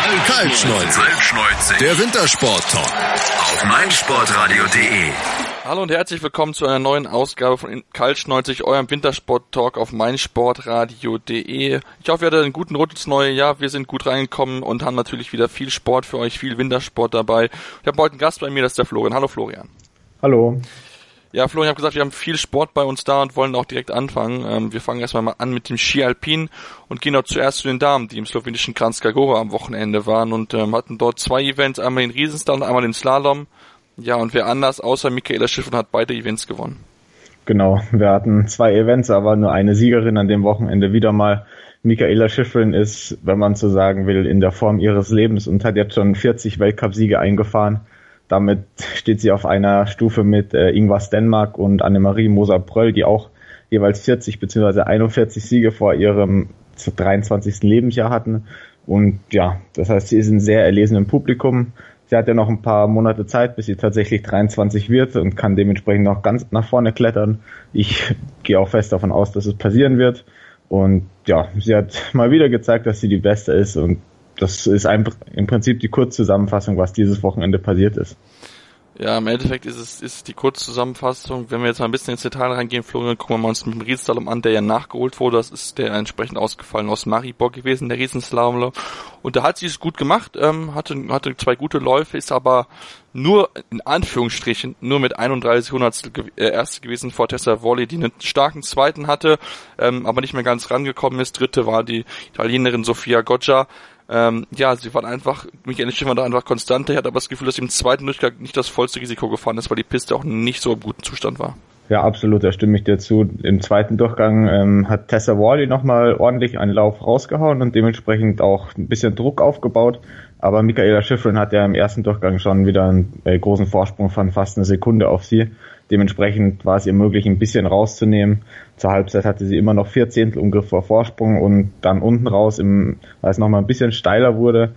Kaltschneuzig. Der Wintersport-Talk auf meinsportradio.de. Hallo und herzlich willkommen zu einer neuen Ausgabe von Kaltschneuzig, eurem Wintersport-Talk auf meinsportradio.de. Ich hoffe, ihr hattet einen guten Rutsch ins neue Jahr. Wir sind gut reingekommen und haben natürlich wieder viel Sport für euch, viel Wintersport dabei. Ich habe heute einen Gast bei mir, das ist der Florian. Hallo Florian. Hallo. Ja, Florian, ich habe gesagt, wir haben viel Sport bei uns da und wollen auch direkt anfangen. Wir fangen erstmal mal an mit dem Ski Alpin und gehen auch zuerst zu den Damen, die im slowenischen Kranjska Gora am Wochenende waren und hatten dort zwei Events, einmal den Riesenslalom und einmal den Slalom. Ja, und wer anders außer Michaela Shiffrin hat beide Events gewonnen. Genau, wir hatten zwei Events, aber nur eine Siegerin an dem Wochenende wieder mal. Michaela Shiffrin ist, wenn man so sagen will, in der Form ihres Lebens und hat jetzt schon 40 Weltcup-Siege eingefahren. Damit steht sie auf einer Stufe mit Ingvar Stenmark und Annemarie Moser-Pröll, die auch jeweils 40 bzw. 41 Siege vor ihrem 23. Lebensjahr hatten. Und ja, das heißt, sie ist ein sehr erlesenem Publikum. Sie hat ja noch ein paar Monate Zeit, bis sie tatsächlich 23 wird und kann dementsprechend noch ganz nach vorne klettern. Ich gehe auch fest davon aus, dass es passieren wird. Und ja, sie hat mal wieder gezeigt, dass sie die Beste ist, und das ist einfach im Prinzip die Kurzzusammenfassung, was dieses Wochenende passiert ist. Ja, im Endeffekt ist es die Kurzzusammenfassung. Wenn wir jetzt mal ein bisschen ins Detail reingehen, Florian, gucken wir mal uns mit dem Riesenslalom an, der ja nachgeholt wurde. Das ist der entsprechend ausgefallen aus Maribor gewesen, der Riesenslalom. Und da hat sie es gut gemacht, hatte zwei gute Läufe, ist aber nur, in Anführungsstrichen, nur mit 31 Hundertstel Erste gewesen vor Tessa Worley, die einen starken Zweiten hatte, aber nicht mehr ganz rangekommen ist. Dritte war die Italienerin Sofia Goggia. Ja, sie waren einfach, Michaela Shiffrin war da einfach konstanter. Ich hatte aber das Gefühl, dass sie im zweiten Durchgang nicht das vollste Risiko gefahren ist, weil die Piste auch nicht so im guten Zustand war. Ja, absolut, da stimme ich dir zu. Im zweiten Durchgang hat Tessa Worley nochmal ordentlich einen Lauf rausgehauen und dementsprechend auch ein bisschen Druck aufgebaut. Aber Michaela Shiffrin hat ja im ersten Durchgang schon wieder einen großen Vorsprung von fast einer Sekunde auf sie. Dementsprechend war es ihr möglich, ein bisschen rauszunehmen. Zur Halbzeit hatte sie immer noch 4 Zehntel ungefähr Vorsprung und dann unten raus, weil es nochmal ein bisschen steiler wurde,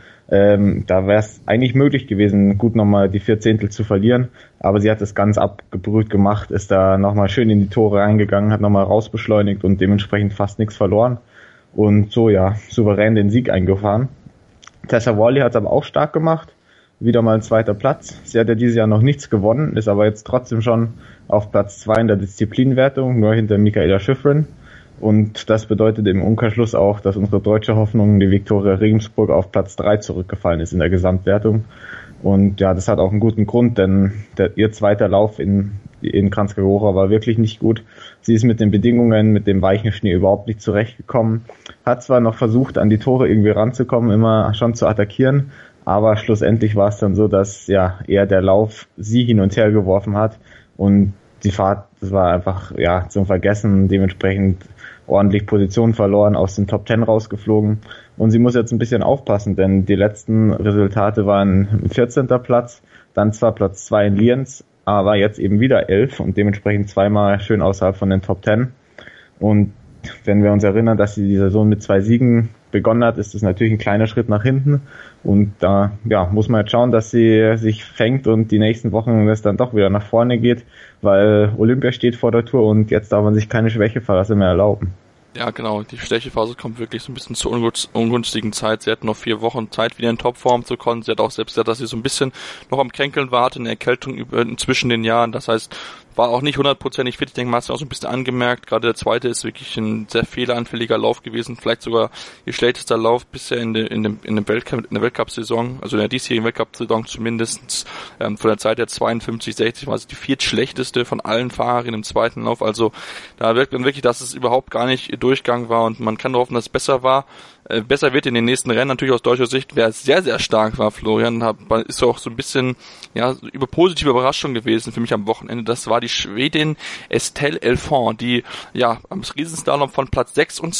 da wäre es eigentlich möglich gewesen, gut nochmal die 4 Zehntel zu verlieren. Aber sie hat es ganz abgebrüht gemacht, ist da nochmal schön in die Tore reingegangen, hat nochmal rausbeschleunigt und dementsprechend fast nichts verloren. Und so, ja, souverän den Sieg eingefahren. Tessa Worley hat es aber auch stark gemacht. Wieder mal ein zweiter Platz. Sie hat ja dieses Jahr noch nichts gewonnen, ist aber jetzt trotzdem schon auf Platz 2 in der Disziplinwertung, nur hinter Michaela Shiffrin. Und das bedeutet im Umkehrschluss auch, dass unsere deutsche Hoffnung, die Viktoria Regensburg, auf Platz 3 zurückgefallen ist in der Gesamtwertung. Und ja, das hat auch einen guten Grund, denn ihr zweiter Lauf in Kranjska Gora war wirklich nicht gut. Sie ist mit den Bedingungen, mit dem weichen Schnee überhaupt nicht zurechtgekommen. Hat zwar noch versucht, an die Tore irgendwie ranzukommen, immer schon zu attackieren, aber schlussendlich war es dann so, dass ja eher der Lauf sie hin und her geworfen hat und die Fahrt, das war einfach ja zum Vergessen, dementsprechend ordentlich Position verloren, aus den Top 10 rausgeflogen, und sie muss jetzt ein bisschen aufpassen, denn die letzten Resultate waren 14. Platz, dann zwar Platz 2 in Lienz, aber jetzt eben wieder 11 und dementsprechend zweimal schön außerhalb von den Top 10. Und wenn wir uns erinnern, dass sie die Saison mit 2 Siegen begonnen hat, ist das natürlich ein kleiner Schritt nach hinten. Und da muss man jetzt schauen, dass sie sich fängt und die nächsten Wochen es dann doch wieder nach vorne geht, weil Olympia steht vor der Tour und jetzt darf man sich keine Schwächephase mehr erlauben. Ja, genau, die Schwächephase kommt wirklich so ein bisschen zur ungünstigen Zeit. Sie hat noch 4 Wochen Zeit, wieder in Topform zu kommen. Sie hat auch selbst gesagt, dass sie so ein bisschen noch am Kränkeln war, hatte eine Erkältung zwischen den Jahren. Das heißt, war auch nicht 100% fit. Ich denke, man hat es auch so ein bisschen angemerkt. Gerade der zweite ist wirklich ein sehr fehleranfälliger Lauf gewesen. Vielleicht sogar ihr schlechtester Lauf bisher in der Weltcup-Saison, also in der diesjährigen Weltcup-Saison zumindest. Von der Zeit der 52,60 war sie die viertschlechteste von allen Fahrerinnen im zweiten Lauf. Also da wirkt man wirklich, dass es überhaupt gar nicht Durchgang war und man kann nur hoffen, dass es besser war. Besser wird in den nächsten Rennen, natürlich aus deutscher Sicht. Wer sehr, sehr stark war, Florian, ist auch so ein bisschen über positive Überraschung gewesen für mich am Wochenende. Das war die Schwedin Estelle Elfond, die am Riesenslalom von Platz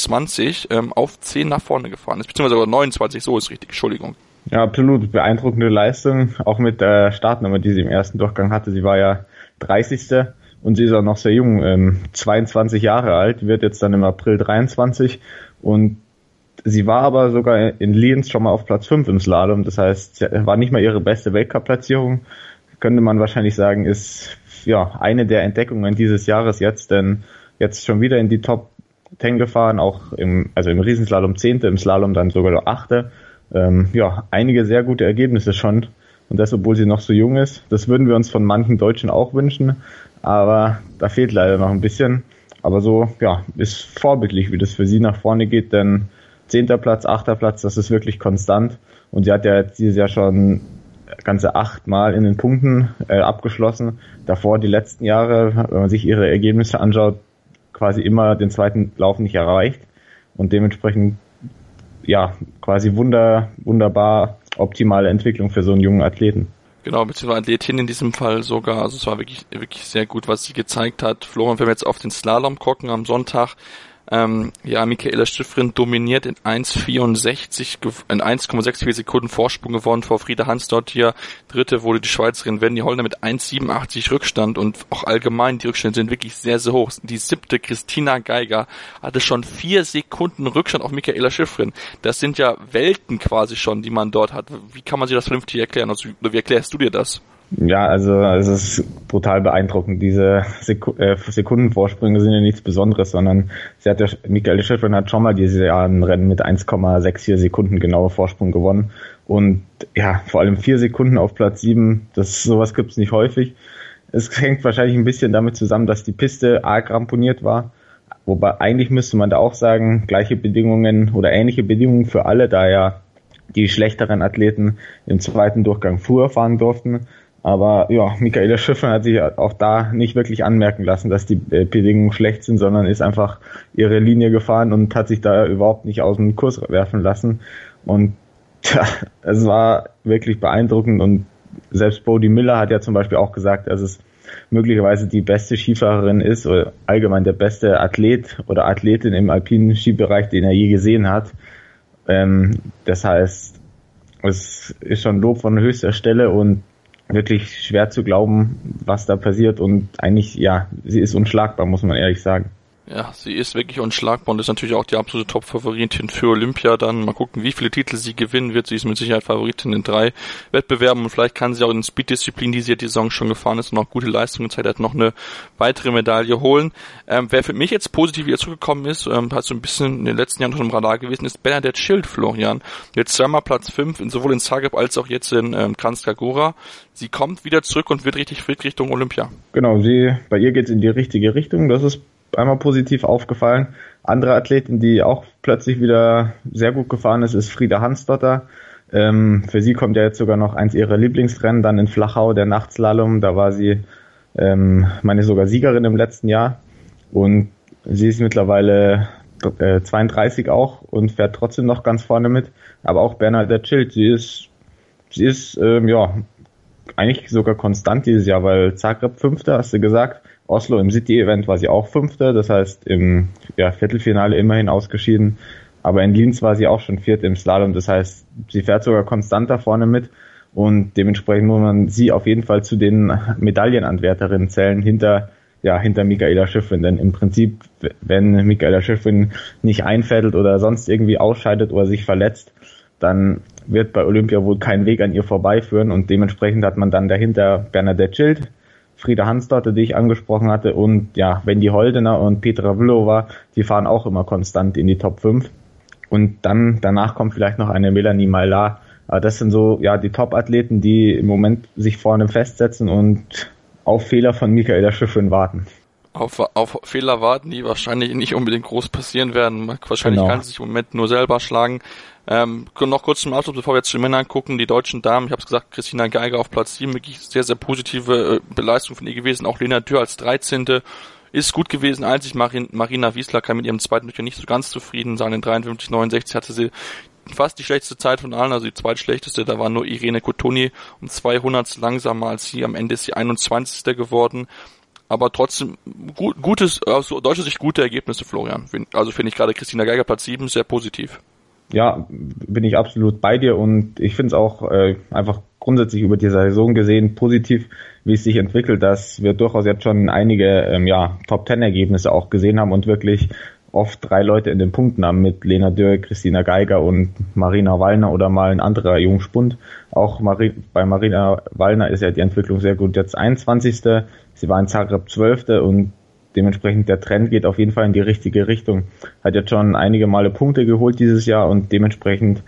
26 auf 10 nach vorne gefahren ist, beziehungsweise sogar 29, so ist richtig, Entschuldigung. Ja, absolut beeindruckende Leistung, auch mit der Startnummer, die sie im ersten Durchgang hatte. Sie war ja 30. und sie ist auch noch sehr jung, 22 Jahre alt, wird jetzt dann im April 23 und sie war aber sogar in Lienz schon mal auf Platz 5 im Slalom, das heißt, war nicht mal ihre beste Weltcup-Platzierung, könnte man wahrscheinlich sagen, ist eine der Entdeckungen dieses Jahres jetzt, denn jetzt schon wieder in die Top 10 gefahren, auch im Riesenslalom 10., im Slalom dann sogar 8. einige sehr gute Ergebnisse schon. Und das, obwohl sie noch so jung ist. Das würden wir uns von manchen Deutschen auch wünschen. Aber da fehlt leider noch ein bisschen. Aber so, ist vorbildlich, wie das für sie nach vorne geht. Denn 10. Platz, 8. Platz, das ist wirklich konstant. Und sie hat ja jetzt dieses Jahr schon ganze 8 Mal in den Punkten abgeschlossen. Davor die letzten Jahre, wenn man sich ihre Ergebnisse anschaut, quasi immer den zweiten Lauf nicht erreicht. Und dementsprechend, quasi wunderbar optimale Entwicklung für so einen jungen Athleten. Genau, beziehungsweise Athletin in diesem Fall sogar. Also es war wirklich sehr gut, was sie gezeigt hat. Florian, wenn wir jetzt auf den Slalom gucken am Sonntag, Michaela Shiffrin dominiert in 1,64 Sekunden Vorsprung gewonnen vor Frieda Hansdottir. Dritte wurde die Schweizerin Wendy Hollner mit 1,87 Rückstand und auch allgemein die Rückstände sind wirklich sehr, sehr hoch. Die 7. Christina Geiger hatte schon 4 Sekunden Rückstand auf Michaela Shiffrin. Das sind ja Welten quasi schon, die man dort hat. Wie kann man sich das vernünftig erklären? Also, wie erklärst du dir das? Ja, also es ist brutal beeindruckend. Diese Sekundenvorsprünge sind ja nichts Besonderes, sondern Michaela Shiffrin hat schon mal dieses Jahr ein Rennen mit 1,64 Sekunden genauer Vorsprung gewonnen. Und vor allem 4 Sekunden auf Platz 7, sowas gibt's nicht häufig. Es hängt wahrscheinlich ein bisschen damit zusammen, dass die Piste arg ramponiert war. Wobei eigentlich müsste man da auch sagen, gleiche Bedingungen oder ähnliche Bedingungen für alle, da ja die schlechteren Athleten im zweiten Durchgang früher fahren durften. Aber Michaela Shiffrin hat sich auch da nicht wirklich anmerken lassen, dass die Bedingungen schlecht sind, sondern ist einfach ihre Linie gefahren und hat sich da überhaupt nicht aus dem Kurs werfen lassen. Und es war wirklich beeindruckend. Und selbst Bode Miller hat ja zum Beispiel auch gesagt, dass es möglicherweise die beste Skifahrerin ist oder allgemein der beste Athlet oder Athletin im alpinen Skibereich, den er je gesehen hat. Das heißt, es ist schon Lob von höchster Stelle und wirklich schwer zu glauben, was da passiert und eigentlich, sie ist unschlagbar, muss man ehrlich sagen. Ja, sie ist wirklich unschlagbar und ist natürlich auch die absolute Top-Favoritin für Olympia dann. Mal gucken, wie viele Titel sie gewinnen wird. Sie ist mit Sicherheit Favoritin in 3 Wettbewerben und vielleicht kann sie auch in den Speed-Disziplinen, die sie die Saison schon gefahren ist und auch gute Leistungen gezeigt hat, noch eine weitere Medaille holen. Wer für mich jetzt positiv wieder zurückgekommen ist, hat so ein bisschen in den letzten Jahren noch im Radar gewesen, ist Bernadette Schild, Florian. Jetzt zweimal Platz 5, sowohl in Zagreb als auch jetzt in Kranjska Gora. Sie kommt wieder zurück und wird richtig fit Richtung Olympia. Genau, bei ihr geht's in die richtige Richtung. Das ist einmal positiv aufgefallen. Andere Athletin, die auch plötzlich wieder sehr gut gefahren ist Frieda Hansdotter. Für sie kommt ja jetzt sogar noch eins ihrer Lieblingsrennen, dann in Flachau, der Nachtslalom. Da war sie, sogar Siegerin im letzten Jahr. Und sie ist mittlerweile 32 auch und fährt trotzdem noch ganz vorne mit. Aber auch Bernadette Schild, sie ist eigentlich sogar konstant dieses Jahr, weil Zagreb 5. hast du gesagt. Oslo im City-Event war sie auch 5. Das heißt im Viertelfinale immerhin ausgeschieden. Aber in Linz war sie auch schon 4. im Slalom. Das heißt, sie fährt sogar konstant da vorne mit. Und dementsprechend muss man sie auf jeden Fall zu den Medaillenanwärterinnen zählen hinter Michaela Shiffrin. Denn im Prinzip, wenn Michaela Shiffrin nicht einfädelt oder sonst irgendwie ausscheidet oder sich verletzt, dann wird bei Olympia wohl kein Weg an ihr vorbeiführen. Und dementsprechend hat man dann dahinter Bernadette Schild, Frieda Hansdotter, die ich angesprochen hatte, und Wendy Holdener und Petra Vlhova, die fahren auch immer konstant in die Top 5. Und dann danach kommt vielleicht noch eine Melanie Maillard. Aber das sind so die Top-Athleten, die im Moment sich vorne festsetzen und auf Fehler von Michaela Shiffrin warten. Auf Fehler warten, die wahrscheinlich nicht unbedingt groß passieren werden. Wahrscheinlich kann sie sich im Moment nur selber schlagen. Noch kurz zum Abschluss, bevor wir jetzt zu den Männern gucken, die deutschen Damen, ich habe es gesagt, Christina Geiger auf Platz 7, wirklich sehr, sehr positive Leistung von ihr gewesen, auch Lena Dürr als 13. ist gut gewesen, einzig Marina Wiesler kann mit ihrem zweiten Durchgang nicht so ganz zufrieden sein, in 53,69 hatte sie fast die schlechteste Zeit von allen, also die zweitschlechteste, da war nur Irene Cottoni um 200 langsamer als sie, am Ende ist sie 21. geworden. Aber trotzdem aus deutscher Sicht gute Ergebnisse, Florian. Also finde ich gerade Christina Geiger Platz 7 sehr positiv. Ja, bin ich absolut bei dir und ich finde es auch einfach grundsätzlich über die Saison gesehen positiv, wie es sich entwickelt, dass wir durchaus jetzt schon einige Top-10-Ergebnisse auch gesehen haben und wirklich oft 3 Leute in den Punkten haben mit Lena Dürr, Christina Geiger und Marina Wallner oder mal ein anderer Jungspund. Auch bei Marina Wallner ist ja die Entwicklung sehr gut. Jetzt 21. Sie war in Zagreb 12. und dementsprechend der Trend geht auf jeden Fall in die richtige Richtung. Hat jetzt schon einige Male Punkte geholt dieses Jahr und dementsprechend,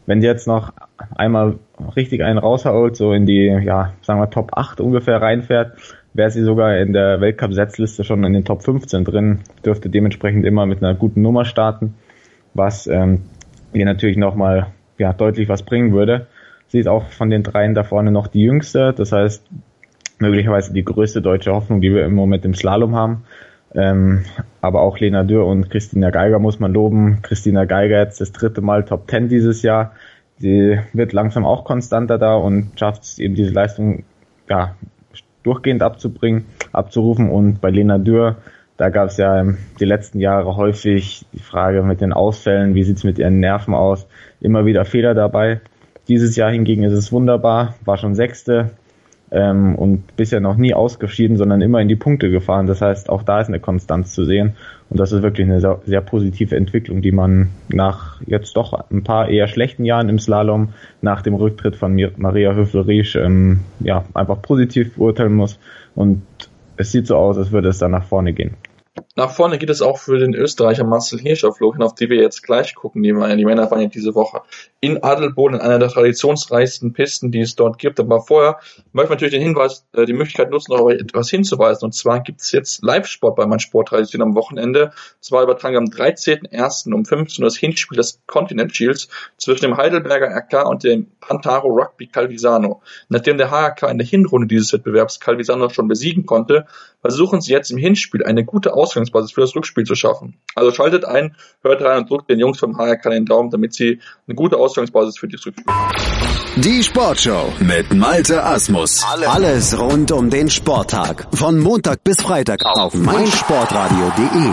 wenn die jetzt noch einmal richtig einen raushaut, so in die, ja, sagen wir Top 8 ungefähr reinfährt, wäre sie sogar in der Weltcup-Setzliste schon in den Top 15 drin, dürfte dementsprechend immer mit einer guten Nummer starten, was ihr natürlich nochmal deutlich was bringen würde. Sie ist auch von den dreien da vorne noch die jüngste, das heißt möglicherweise die größte deutsche Hoffnung, die wir im Moment im Slalom haben. Aber auch Lena Dürr und Christina Geiger muss man loben. Christina Geiger jetzt das 3. Mal Top 10 dieses Jahr. Sie wird langsam auch konstanter da und schafft es eben diese Leistung durchgehend abzurufen. Und bei Lena Dürr, da gab es ja die letzten Jahre häufig die Frage mit den Ausfällen, wie sieht's mit ihren Nerven aus, immer wieder Fehler dabei. Dieses Jahr hingegen ist es wunderbar, war schon 6. Und bisher noch nie ausgeschieden, sondern immer in die Punkte gefahren. Das heißt, auch da ist eine Konstanz zu sehen. Und das ist wirklich eine sehr, sehr positive Entwicklung, die man nach jetzt doch ein paar eher schlechten Jahren im Slalom, nach dem Rücktritt von Maria Höfel-Riesch, einfach positiv beurteilen muss. Und es sieht so aus, als würde es dann nach vorne gehen. Nach vorne geht es auch für den Österreicher Marcel Hirscher, Florian, auf die wir jetzt gleich gucken. Die Männer waren ja diese Woche in Adelboden, in einer der traditionsreichsten Pisten, die es dort gibt. Aber vorher möchten wir natürlich den Hinweis, die Möglichkeit nutzen, noch etwas hinzuweisen. Und zwar gibt es jetzt Live-Sport bei meinsportradio.de am Wochenende. Und zwar übertragen am 13.01. um 15 Uhr das Hinspiel des Continent Shields zwischen dem Heidelberger RK und dem Pantaro Rugby Calvisano. Nachdem der HRK in der Hinrunde dieses Wettbewerbs Calvisano schon besiegen konnte, versuchen sie jetzt im Hinspiel eine gute Ausgangsbasis für das Rückspiel zu schaffen. Also schaltet ein, hört rein und drückt den Jungs vom HRK den Daumen, damit sie eine gute Ausgangsbasis für das Rückspiel haben. Die Sportshow mit Malte Asmus. Alles rund um den Sporttag. Von Montag bis Freitag auf meinsportradio.de.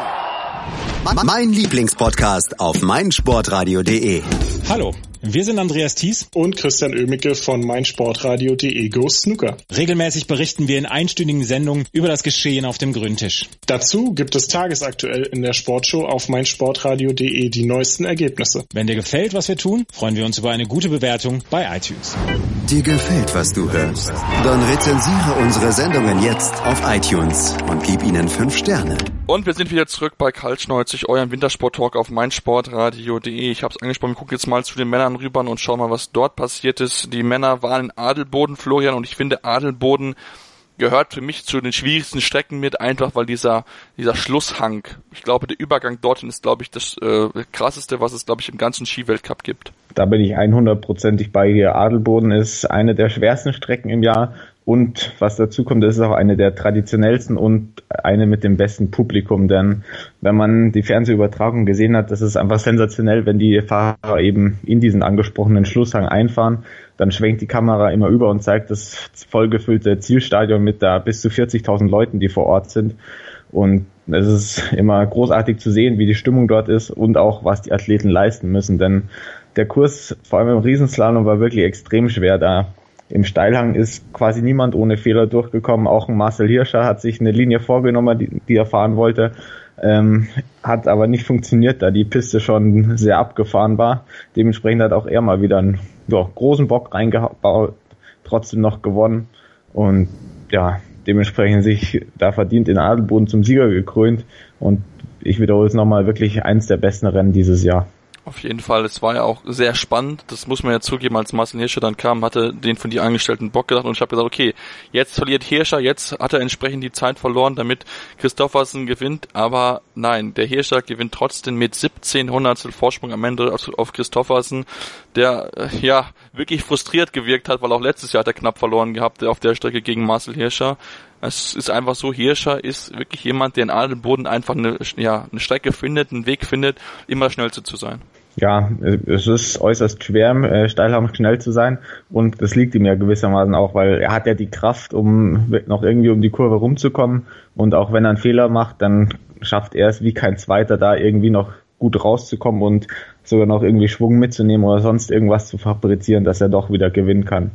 Mein Lieblingspodcast auf meinsportradio.de. Hallo, wir sind Andreas Thies und Christian Oemicke von meinsportradio.de Go Snooker. Regelmäßig berichten wir in einstündigen Sendungen über das Geschehen auf dem Grüntisch. Dazu gibt es tagesaktuell in der Sportshow auf meinsportradio.de die neuesten Ergebnisse. Wenn dir gefällt, was wir tun, freuen wir uns über eine gute Bewertung bei iTunes. Dir gefällt, was du hörst? Dann rezensiere unsere Sendungen jetzt auf iTunes und gib ihnen 5 Sterne. Und wir sind wieder zurück bei Kaltschneuzig, eurem Wintersport-Talk auf meinsportradio.de. Ich habe es angesprochen, wir gucken jetzt mal zu den Männern rüber und schauen mal, was dort passiert ist. Die Männer waren in Adelboden, Florian, und ich finde, Adelboden gehört für mich zu den schwierigsten Strecken mit, einfach weil dieser Schlusshang, ich glaube, der Übergang dorthin ist, glaube ich, das krasseste, was es, glaube ich, im ganzen Skiweltcup gibt. Da bin ich 100%ig bei dir. Adelboden ist eine der schwersten Strecken im Jahr. Und was dazu kommt, das ist auch eine der traditionellsten und eine mit dem besten Publikum, denn wenn man die Fernsehübertragung gesehen hat, das ist einfach sensationell, wenn die Fahrer eben in diesen angesprochenen Schlusshang einfahren, dann schwenkt die Kamera immer über und zeigt das vollgefüllte Zielstadion mit da bis zu 40.000 Leuten, die vor Ort sind. Und es ist immer großartig zu sehen, wie die Stimmung dort ist und auch, was die Athleten leisten müssen, denn der Kurs, vor allem im Riesenslalom, war wirklich extrem schwer da. Im Steilhang ist quasi niemand ohne Fehler durchgekommen. Auch ein Marcel Hirscher hat sich eine Linie vorgenommen, die er fahren wollte, hat aber nicht funktioniert, da die Piste schon sehr abgefahren war. Dementsprechend hat auch er mal wieder einen großen Bock reingebaut, trotzdem noch gewonnen und dementsprechend sich da verdient in Adelboden zum Sieger gekrönt. Und ich wiederhole es nochmal, wirklich eins der besten Rennen dieses Jahr. Auf jeden Fall, es war ja auch sehr spannend, das muss man ja zugeben, als Marcel Hirscher dann kam, hatte den von die Angestellten Bock gedacht und ich habe gesagt, okay, jetzt verliert Hirscher, jetzt hat er entsprechend die Zeit verloren, damit Christoffersen gewinnt, aber nein, der Hirscher gewinnt trotzdem mit 17 Hundertstel Vorsprung am Ende auf Christoffersen, der wirklich frustriert gewirkt hat, weil auch letztes Jahr hat er knapp verloren gehabt auf der Strecke gegen Marcel Hirscher. Es ist einfach so, Hirscher ist wirklich jemand, der in Adelboden einfach eine Strecke findet, einen Weg findet, immer schnellste zu sein. Ja, es ist äußerst schwer, im Steilhang schnell zu sein und das liegt ihm ja gewissermaßen auch, weil er hat ja die Kraft, um noch irgendwie um die Kurve rumzukommen und auch wenn er einen Fehler macht, dann schafft er es wie kein Zweiter da irgendwie noch gut rauszukommen und sogar noch irgendwie Schwung mitzunehmen oder sonst irgendwas zu fabrizieren, dass er doch wieder gewinnen kann.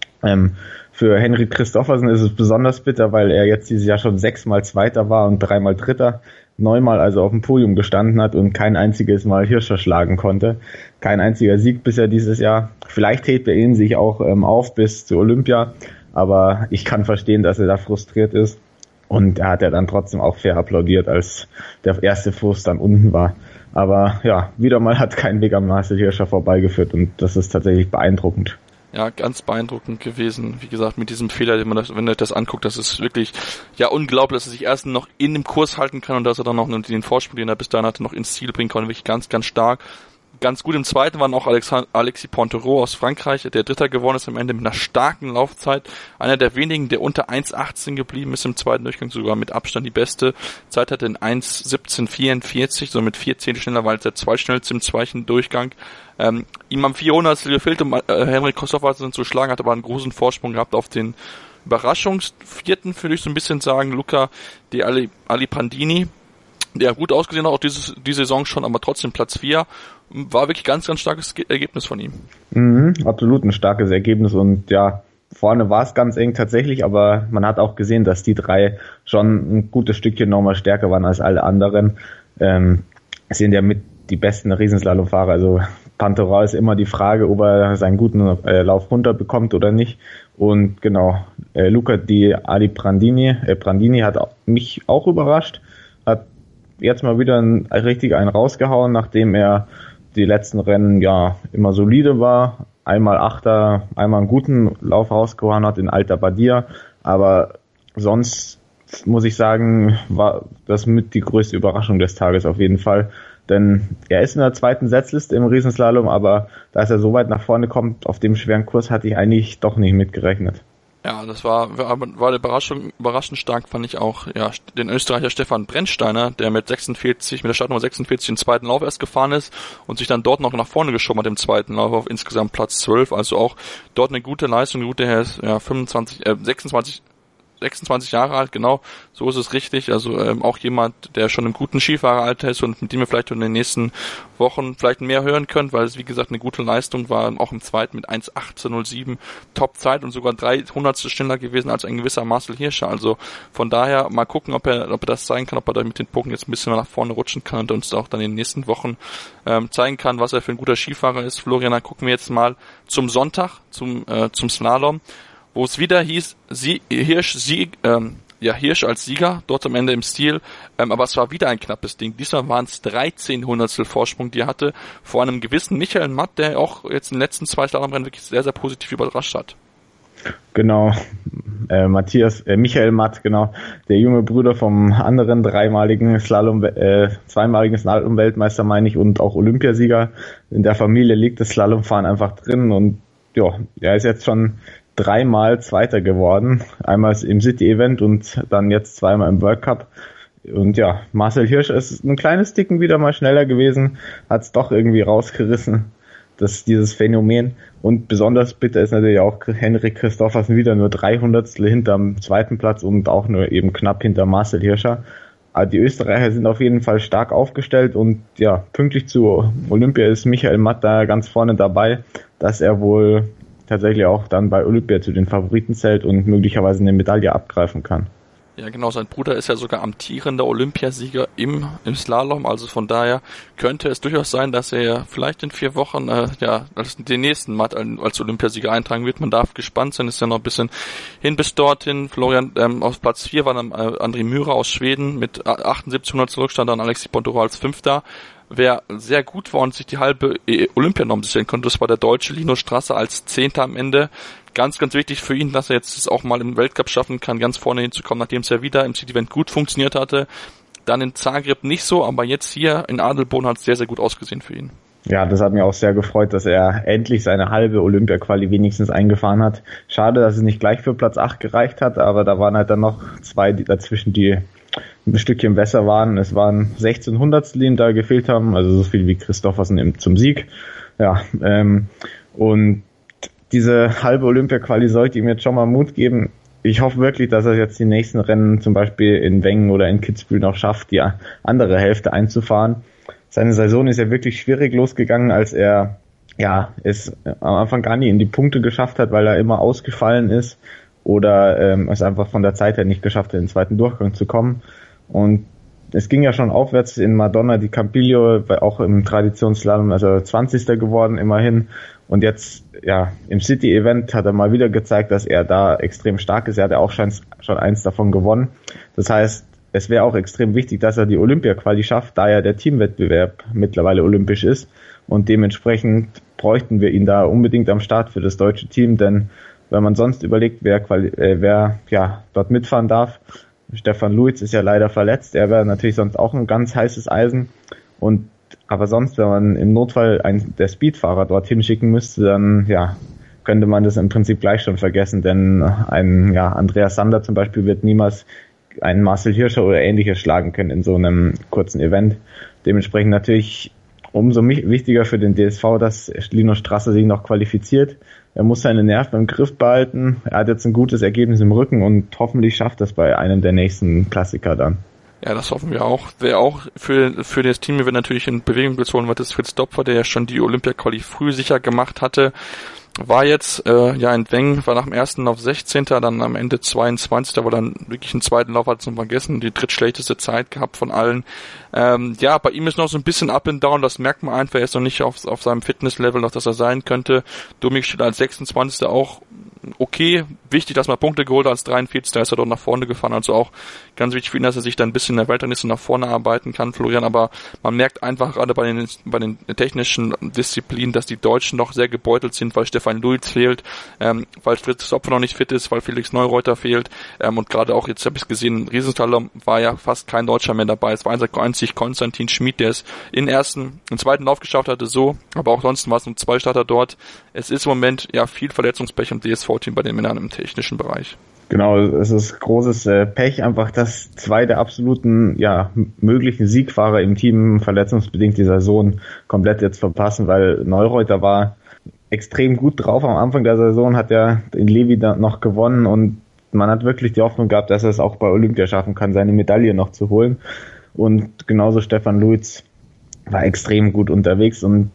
Für Henrik Christoffersen ist es besonders bitter, weil er jetzt dieses Jahr schon 6-mal Zweiter war und 3-mal Dritter, 9-mal also auf dem Podium gestanden hat und kein einziges Mal Hirscher schlagen konnte. Kein einziger Sieg bisher dieses Jahr. Vielleicht hebt er ihn sich auch auf bis zu Olympia, aber ich kann verstehen, dass er da frustriert ist. Und er hat ja dann trotzdem auch fair applaudiert, als der erste Fuß dann unten war. Aber ja, wieder mal hat kein Weg am Marcel Hirscher vorbeigeführt und das ist tatsächlich beeindruckend. Ja, ganz beeindruckend gewesen. Wie gesagt, mit diesem Fehler, wenn man das anguckt, das ist wirklich ja unglaublich, dass er sich erst noch in dem Kurs halten kann und dass er dann noch den Vorsprung, den er bis dahin hatte, noch ins Ziel bringen konnte. Wirklich ganz, ganz stark. Ganz gut im zweiten waren auch Alexis Pontereau aus Frankreich, der Dritter geworden ist am Ende mit einer starken Laufzeit. Einer der wenigen, der unter 1,18 geblieben ist im zweiten Durchgang, sogar mit Abstand die beste Zeit hatte in 1,17,44, so mit 4 Zehntel schneller, weil es der zweitschnellste im zweiten Durchgang. Ihm am 400 gefehlt, um Henrik Christophersen zu schlagen, hat aber einen großen Vorsprung gehabt auf den Überraschungsvierten, würde ich so ein bisschen sagen, Luca De Aliprandini, der gut ausgesehen hat, auch diese Saison schon, aber trotzdem Platz 4, war wirklich ganz, ganz starkes Ergebnis von ihm. Absolut ein starkes Ergebnis und ja, vorne war es ganz eng tatsächlich, aber man hat auch gesehen, dass die drei schon ein gutes Stückchen nochmal stärker waren als alle anderen. Sind ja mit die besten Riesenslalomfahrer, also Pontereau ist immer die Frage, ob er seinen guten Lauf runterbekommt oder nicht. Und genau, Luca Di Aliprandini hat mich auch überrascht, hat jetzt mal wieder richtig einen rausgehauen, nachdem er die letzten Rennen ja immer solide war, einmal Achter, einmal einen guten Lauf rausgehauen hat in Alta Badia, aber sonst muss ich sagen, war das mit die größte Überraschung des Tages auf jeden Fall, denn er ist in der zweiten Setzliste im Riesenslalom, aber dass er so weit nach vorne kommt, auf dem schweren Kurs hatte ich eigentlich doch nicht mitgerechnet. Ja, das war eine überraschend stark, fand ich auch, ja, den Österreicher Stefan Brennsteiner, der mit der Startnummer 46 den zweiten Lauf erst gefahren ist und sich dann dort noch nach vorne geschoben hat im zweiten Lauf auf insgesamt Platz 12, also auch dort eine gute Leistung, er ist ja 26 Jahre alt, genau, so ist es richtig, also auch jemand, der schon im guten Skifahreralter ist und mit dem wir vielleicht in den nächsten Wochen vielleicht mehr hören können, weil es wie gesagt eine gute Leistung war, auch im zweiten mit 1,18,07 Top-Zeit und sogar 300 schneller gewesen als ein gewisser Marcel Hirscher, also von daher mal gucken, ob er das zeigen kann, ob er da mit den Punkten jetzt ein bisschen nach vorne rutschen kann und uns auch dann in den nächsten Wochen zeigen kann, was er für ein guter Skifahrer ist. Florian, dann gucken wir jetzt mal zum Sonntag, zum Slalom, wo es wieder hieß, Hirsch als Sieger, dort am Ende im Stil, aber es war wieder ein knappes Ding. Diesmal waren es 13 Hundertstel Vorsprung, die er hatte, vor einem gewissen Michael Matt, der auch jetzt in den letzten 2 Slalomrennen wirklich sehr, sehr positiv überrascht hat. Genau, Michael Matt, genau, der junge Bruder vom anderen zweimaligen Slalom-Weltmeister, meine ich, und auch Olympiasieger. In der Familie liegt das Slalomfahren einfach drin und ja, er ist jetzt schon 3-mal Zweiter geworden, einmal im City-Event und dann jetzt 2-mal im World Cup. Und ja, Marcel Hirsch ist ein kleines Ticken wieder mal schneller gewesen, hat es doch irgendwie rausgerissen, dieses Phänomen. Und besonders bitter ist natürlich auch Henrik Christophersen wieder nur 300 hinterm zweiten Platz und auch nur eben knapp hinter Marcel Hirscher. Aber die Österreicher sind auf jeden Fall stark aufgestellt und ja, pünktlich zu Olympia ist Michael Matt da ganz vorne dabei, dass er wohl tatsächlich auch dann bei Olympia zu den Favoriten zählt und möglicherweise eine Medaille abgreifen kann. Ja, genau, sein Bruder ist ja sogar amtierender Olympiasieger im Slalom, also von daher könnte es durchaus sein, dass er vielleicht in 4 Wochen als den nächsten Matt als Olympiasieger eintragen wird. Man darf gespannt sein, ist ja noch ein bisschen hin bis dorthin. Florian, auf Platz 4 war dann André Myhrer aus Schweden mit 78 Rückstand, dann Alexis Pontereau als 5. Wer sehr gut war und sich die halbe Olympianorm sichern konnte, das war der Deutsche Linus Strasser als 10. am Ende. Ganz, ganz wichtig für ihn, dass er jetzt es auch mal im Weltcup schaffen kann, ganz vorne hinzukommen, nachdem es ja wieder im City-Event gut funktioniert hatte. Dann in Zagreb nicht so, aber jetzt hier in Adelboden hat es sehr, sehr gut ausgesehen für ihn. Ja, das hat mich auch sehr gefreut, dass er endlich seine halbe Olympia-Quali wenigstens eingefahren hat. Schade, dass es nicht gleich für Platz 8 gereicht hat, aber da waren halt dann noch 2 dazwischen, die ein Stückchen besser waren. Es waren 16 Hundertstel, die ihm da gefehlt haben, also so viel wie Christophersen zum Sieg. Ja, und diese halbe Olympia-Quali sollte ihm jetzt schon mal Mut geben. Ich hoffe wirklich, dass er jetzt die nächsten Rennen zum Beispiel in Wengen oder in Kitzbühel noch schafft, die andere Hälfte einzufahren. Seine Saison ist ja wirklich schwierig losgegangen, als er es am Anfang gar nicht in die Punkte geschafft hat, weil er immer ausgefallen ist oder es einfach von der Zeit her nicht geschafft hat, in den zweiten Durchgang zu kommen. Und es ging ja schon aufwärts in Madonna di Campiglio, auch im Traditionsslalom, also 20. geworden immerhin. Und jetzt, ja, im City-Event hat er mal wieder gezeigt, dass er da extrem stark ist. Er hat ja auch schon eins davon gewonnen. Das heißt, es wäre auch extrem wichtig, dass er die Olympia-Quali schafft, da ja der Teamwettbewerb mittlerweile olympisch ist. Und dementsprechend bräuchten wir ihn da unbedingt am Start für das deutsche Team, denn wenn man sonst überlegt, wer dort mitfahren darf, Stefan Luiz ist ja leider verletzt, er wäre natürlich sonst auch ein ganz heißes Eisen. Aber sonst, wenn man im Notfall der Speedfahrer dorthin schicken müsste, dann könnte man das im Prinzip gleich schon vergessen, denn Andreas Sander zum Beispiel wird niemals einen Marcel Hirscher oder Ähnliches schlagen können in so einem kurzen Event. Dementsprechend natürlich umso wichtiger für den DSV, dass Linus Strasser sich noch qualifiziert. Er muss seine Nerven im Griff behalten. Er hat jetzt ein gutes Ergebnis im Rücken und hoffentlich schafft das bei einem der nächsten Klassiker dann. Ja, das hoffen wir auch. Wer auch für das Team wird natürlich in Bewegung gezogen wird, ist Fritz Dopfer, der ja schon die Olympia-Quali früh sicher gemacht hatte. War jetzt in Wengen, war nach dem ersten Lauf 16., dann am Ende 22., aber dann wirklich einen zweiten Lauf hat zum Vergessen, die drittschlechteste Zeit gehabt von allen. Bei ihm ist noch so ein bisschen up and down, das merkt man einfach, er ist noch nicht auf seinem Fitnesslevel, noch dass er sein könnte. Dominik steht als 26. auch okay, wichtig, dass man Punkte geholt hat, als 43. Da ist er dort nach vorne gefahren, also auch ganz wichtig für ihn, dass er sich da ein bisschen in der Weltrangliste nach vorne arbeiten kann, Florian, aber man merkt einfach gerade bei den technischen Disziplinen, dass die Deutschen noch sehr gebeutelt sind, weil Stefan Luiz fehlt, weil Fritz Dopfer noch nicht fit ist, weil Felix Neureuter fehlt, und gerade auch, jetzt habe ich es gesehen, Riesenslalom war ja fast kein Deutscher mehr dabei, es war einzig Konstantin Schmid, der es im zweiten Lauf geschafft hatte, so, aber auch sonst war es nur 2 Starter dort. Es ist im Moment viel Verletzungspech im DSV-Team bei den Männern im technischen Bereich. Genau, es ist großes Pech einfach, dass 2 der absoluten möglichen Siegfahrer im Team verletzungsbedingt die Saison komplett jetzt verpassen, weil Neureuter war extrem gut drauf. Am Anfang der Saison hat er den Levi dann noch gewonnen und man hat wirklich die Hoffnung gehabt, dass er es auch bei Olympia schaffen kann, seine Medaille noch zu holen. Und genauso Stefan Luiz war extrem gut unterwegs und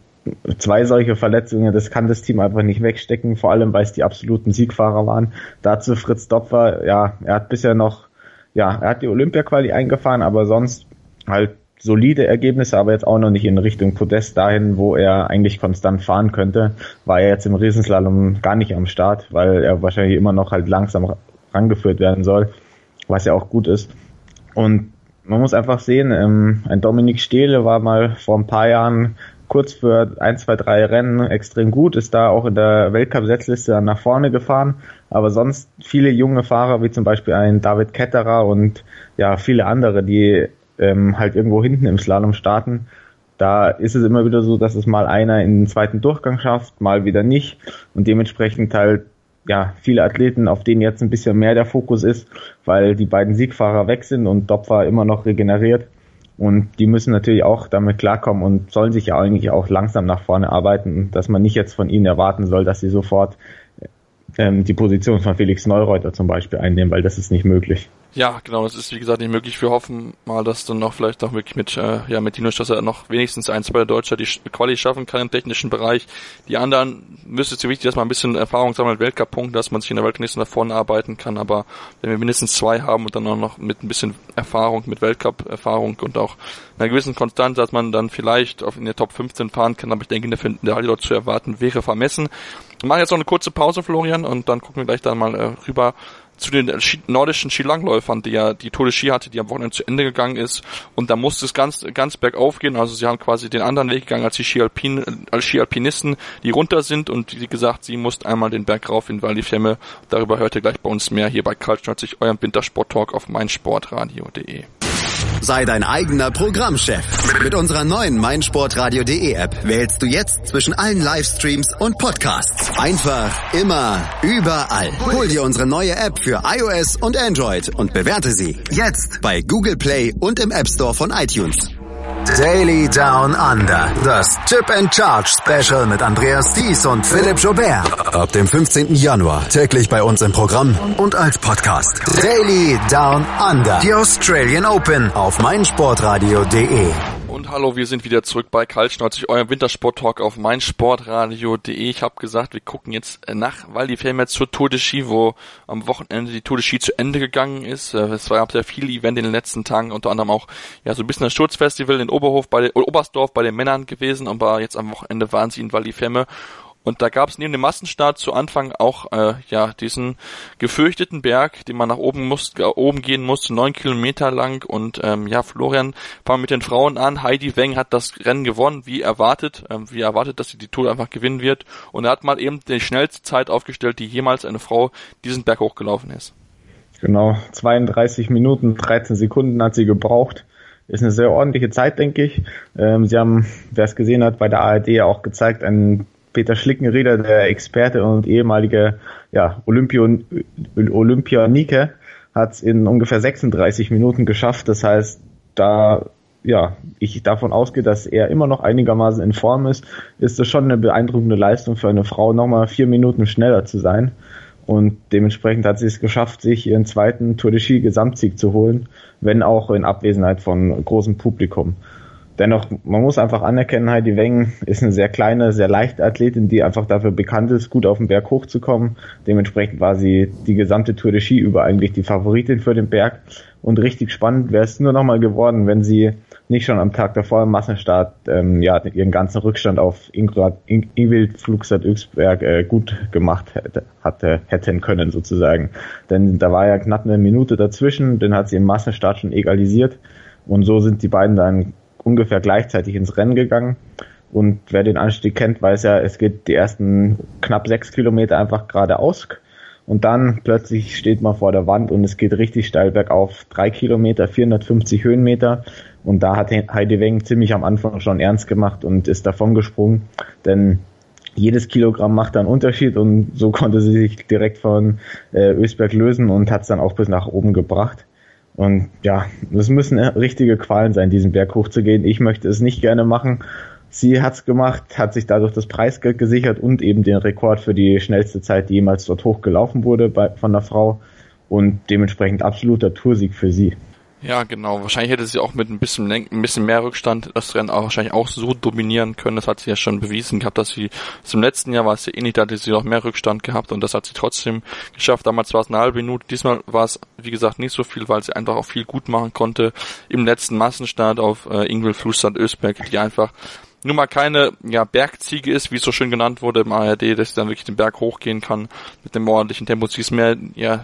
2 solche Verletzungen, das kann das Team einfach nicht wegstecken, vor allem weil es die absoluten Siegfahrer waren. Dazu Fritz Dopfer, er hat bisher noch, er hat die Olympia-Quali eingefahren, aber sonst halt solide Ergebnisse, aber jetzt auch noch nicht in Richtung Podest dahin, wo er eigentlich konstant fahren könnte. War er jetzt im Riesenslalom gar nicht am Start, weil er wahrscheinlich immer noch halt langsam rangeführt werden soll, was ja auch gut ist. Und man muss einfach sehen, ein Dominik Stehle war mal vor ein paar Jahren kurz für 1, 2, 3 Rennen extrem gut, ist da auch in der Weltcup-Setzliste dann nach vorne gefahren, aber sonst viele junge Fahrer, wie zum Beispiel ein David Ketterer und viele andere, die halt irgendwo hinten im Slalom starten, da ist es immer wieder so, dass es mal einer in den zweiten Durchgang schafft, mal wieder nicht und dementsprechend halt viele Athleten, auf denen jetzt ein bisschen mehr der Fokus ist, weil die beiden Siegfahrer weg sind und Dopfer immer noch regeneriert. Und die müssen natürlich auch damit klarkommen und sollen sich ja eigentlich auch langsam nach vorne arbeiten, dass man nicht jetzt von ihnen erwarten soll, dass sie sofort die Position von Felix Neureuter zum Beispiel einnehmen, weil das ist nicht möglich. Ja, genau, das ist wie gesagt nicht möglich. Wir hoffen mal, dass dann noch vielleicht auch wirklich mit Dino Strasser noch wenigstens 1, 2 Deutscher die Quali schaffen kann im technischen Bereich. Die anderen müsste es wichtig, dass man ein bisschen Erfahrung sammelt, Weltcup-Punkte, dass man sich in der Weltrangliste nach vorne arbeiten kann. Aber wenn wir mindestens 2 haben und dann auch noch mit ein bisschen Erfahrung, mit Weltcup-Erfahrung und auch einer gewissen Konstanz, dass man dann vielleicht in der Top 15 fahren kann, aber ich denke, in der Halle dort zu erwarten, wäre vermessen. Wir machen jetzt noch eine kurze Pause, Florian, und dann gucken wir gleich dann mal rüber zu den nordischen Skilangläufern, die Tour de Ski hatte, die am Wochenende zu Ende gegangen ist, und da musste es ganz bergauf gehen, also sie haben quasi den anderen Weg gegangen als die Skialpinisten, die runter sind, und wie gesagt, sie mussten einmal den Berg rauf in Val di Fiemme. Darüber hört ihr gleich bei uns mehr hier bei Kaltschnäuzig, eurem Wintersport-Talk auf meinsportradio.de. Sei dein eigener Programmchef. Mit unserer neuen meinsportradio.de App wählst du jetzt zwischen allen Livestreams und Podcasts. Einfach, immer, überall. Hol dir unsere neue App für iOS und Android und bewerte sie jetzt bei Google Play und im App Store von iTunes. Daily Down Under. Das Chip and Charge Special mit Andreas Thies und Philipp Joubert. Ab dem 15. Januar täglich bei uns im Programm und als Podcast. Daily Down Under. Die Australian Open auf meinsportradio.de. Und Hallo, wir sind wieder zurück bei Kaltschneuzig, eurem Wintersport-Talk auf meinsportradio.de. Ich habe gesagt, wir gucken jetzt nach Val di Fiemme zur Tour de Ski, wo am Wochenende die Tour de Ski zu Ende gegangen ist. Es gab sehr viele Events in den letzten Tagen, unter anderem auch ja so ein bisschen das Sturzfestival in Oberstdorf bei den Männern gewesen, aber jetzt am Wochenende waren sie in Val di Fiemme. Und da gab es neben dem Massenstart zu Anfang auch diesen gefürchteten Berg, den man nach oben gehen musste, 9 Kilometer lang. Und Florian, fangen wir mit den Frauen an. Heidi Weng hat das Rennen gewonnen, wie erwartet, dass sie die Tour einfach gewinnen wird. Und er hat mal eben die schnellste Zeit aufgestellt, die jemals eine Frau diesen Berg hochgelaufen ist. Genau, 32 Minuten, 13 Sekunden hat sie gebraucht. Ist eine sehr ordentliche Zeit, denke ich. Sie haben, wer es gesehen hat, bei der ARD auch gezeigt, einen Peter Schlickenrieder, der Experte und ehemalige Olympianike, hat es in ungefähr 36 Minuten geschafft. Das heißt, da ich davon ausgehe, dass er immer noch einigermaßen in Form ist das schon eine beeindruckende Leistung für eine Frau, nochmal 4 Minuten schneller zu sein. Und dementsprechend hat sie es geschafft, sich ihren zweiten Tour de Ski Gesamtsieg zu holen, wenn auch in Abwesenheit von großem Publikum. Dennoch, man muss einfach anerkennen, Heidi Weng ist eine sehr kleine, sehr leichte Athletin, die einfach dafür bekannt ist, gut auf den Berg hochzukommen. Dementsprechend war sie die gesamte Tour de Ski über eigentlich die Favoritin für den Berg. Und richtig spannend wäre es nur nochmal geworden, wenn sie nicht schon am Tag davor im Massenstart ihren ganzen Rückstand auf Ingvild Flugstad-Öxberg gut gemacht hätten können sozusagen. Denn da war ja knapp eine Minute dazwischen, den hat sie im Massenstart schon egalisiert. Und so sind die beiden dann ungefähr gleichzeitig ins Rennen gegangen. Und wer den Anstieg kennt, weiß ja, es geht die ersten knapp 6 Kilometer einfach geradeaus. Und dann plötzlich steht man vor der Wand und es geht richtig steil bergauf. 3 Kilometer, 450 Höhenmeter. Und da hat Heidi Weng ziemlich am Anfang schon ernst gemacht und ist davon gesprungen. Denn jedes Kilogramm macht einen Unterschied und so konnte sie sich direkt von Ösberg lösen und hat es dann auch bis nach oben gebracht. Und ja, es müssen richtige Qualen sein, diesen Berg hochzugehen. Ich möchte es nicht gerne machen. Sie hat's gemacht, hat sich dadurch das Preisgeld gesichert und eben den Rekord für die schnellste Zeit, die jemals dort hochgelaufen wurde von der Frau. Und dementsprechend absoluter Toursieg für sie. Ja, genau. Wahrscheinlich hätte sie auch mit ein bisschen mehr Rückstand das Rennen auch wahrscheinlich auch so dominieren können. Das hat sie ja schon bewiesen gehabt, dass sie im letzten Jahr war es ja ähnlich, da hatte sie noch mehr Rückstand gehabt und das hat sie trotzdem geschafft. Damals war es eine halbe Minute, diesmal war es, wie gesagt, nicht so viel, weil sie einfach auch viel gut machen konnte im letzten Massenstart auf Ingvild Flugstad-Öxberg, die einfach nur mal keine Bergziege ist, wie es so schön genannt wurde im ARD, dass sie dann wirklich den Berg hochgehen kann mit dem ordentlichen Tempo. Sie ist mehr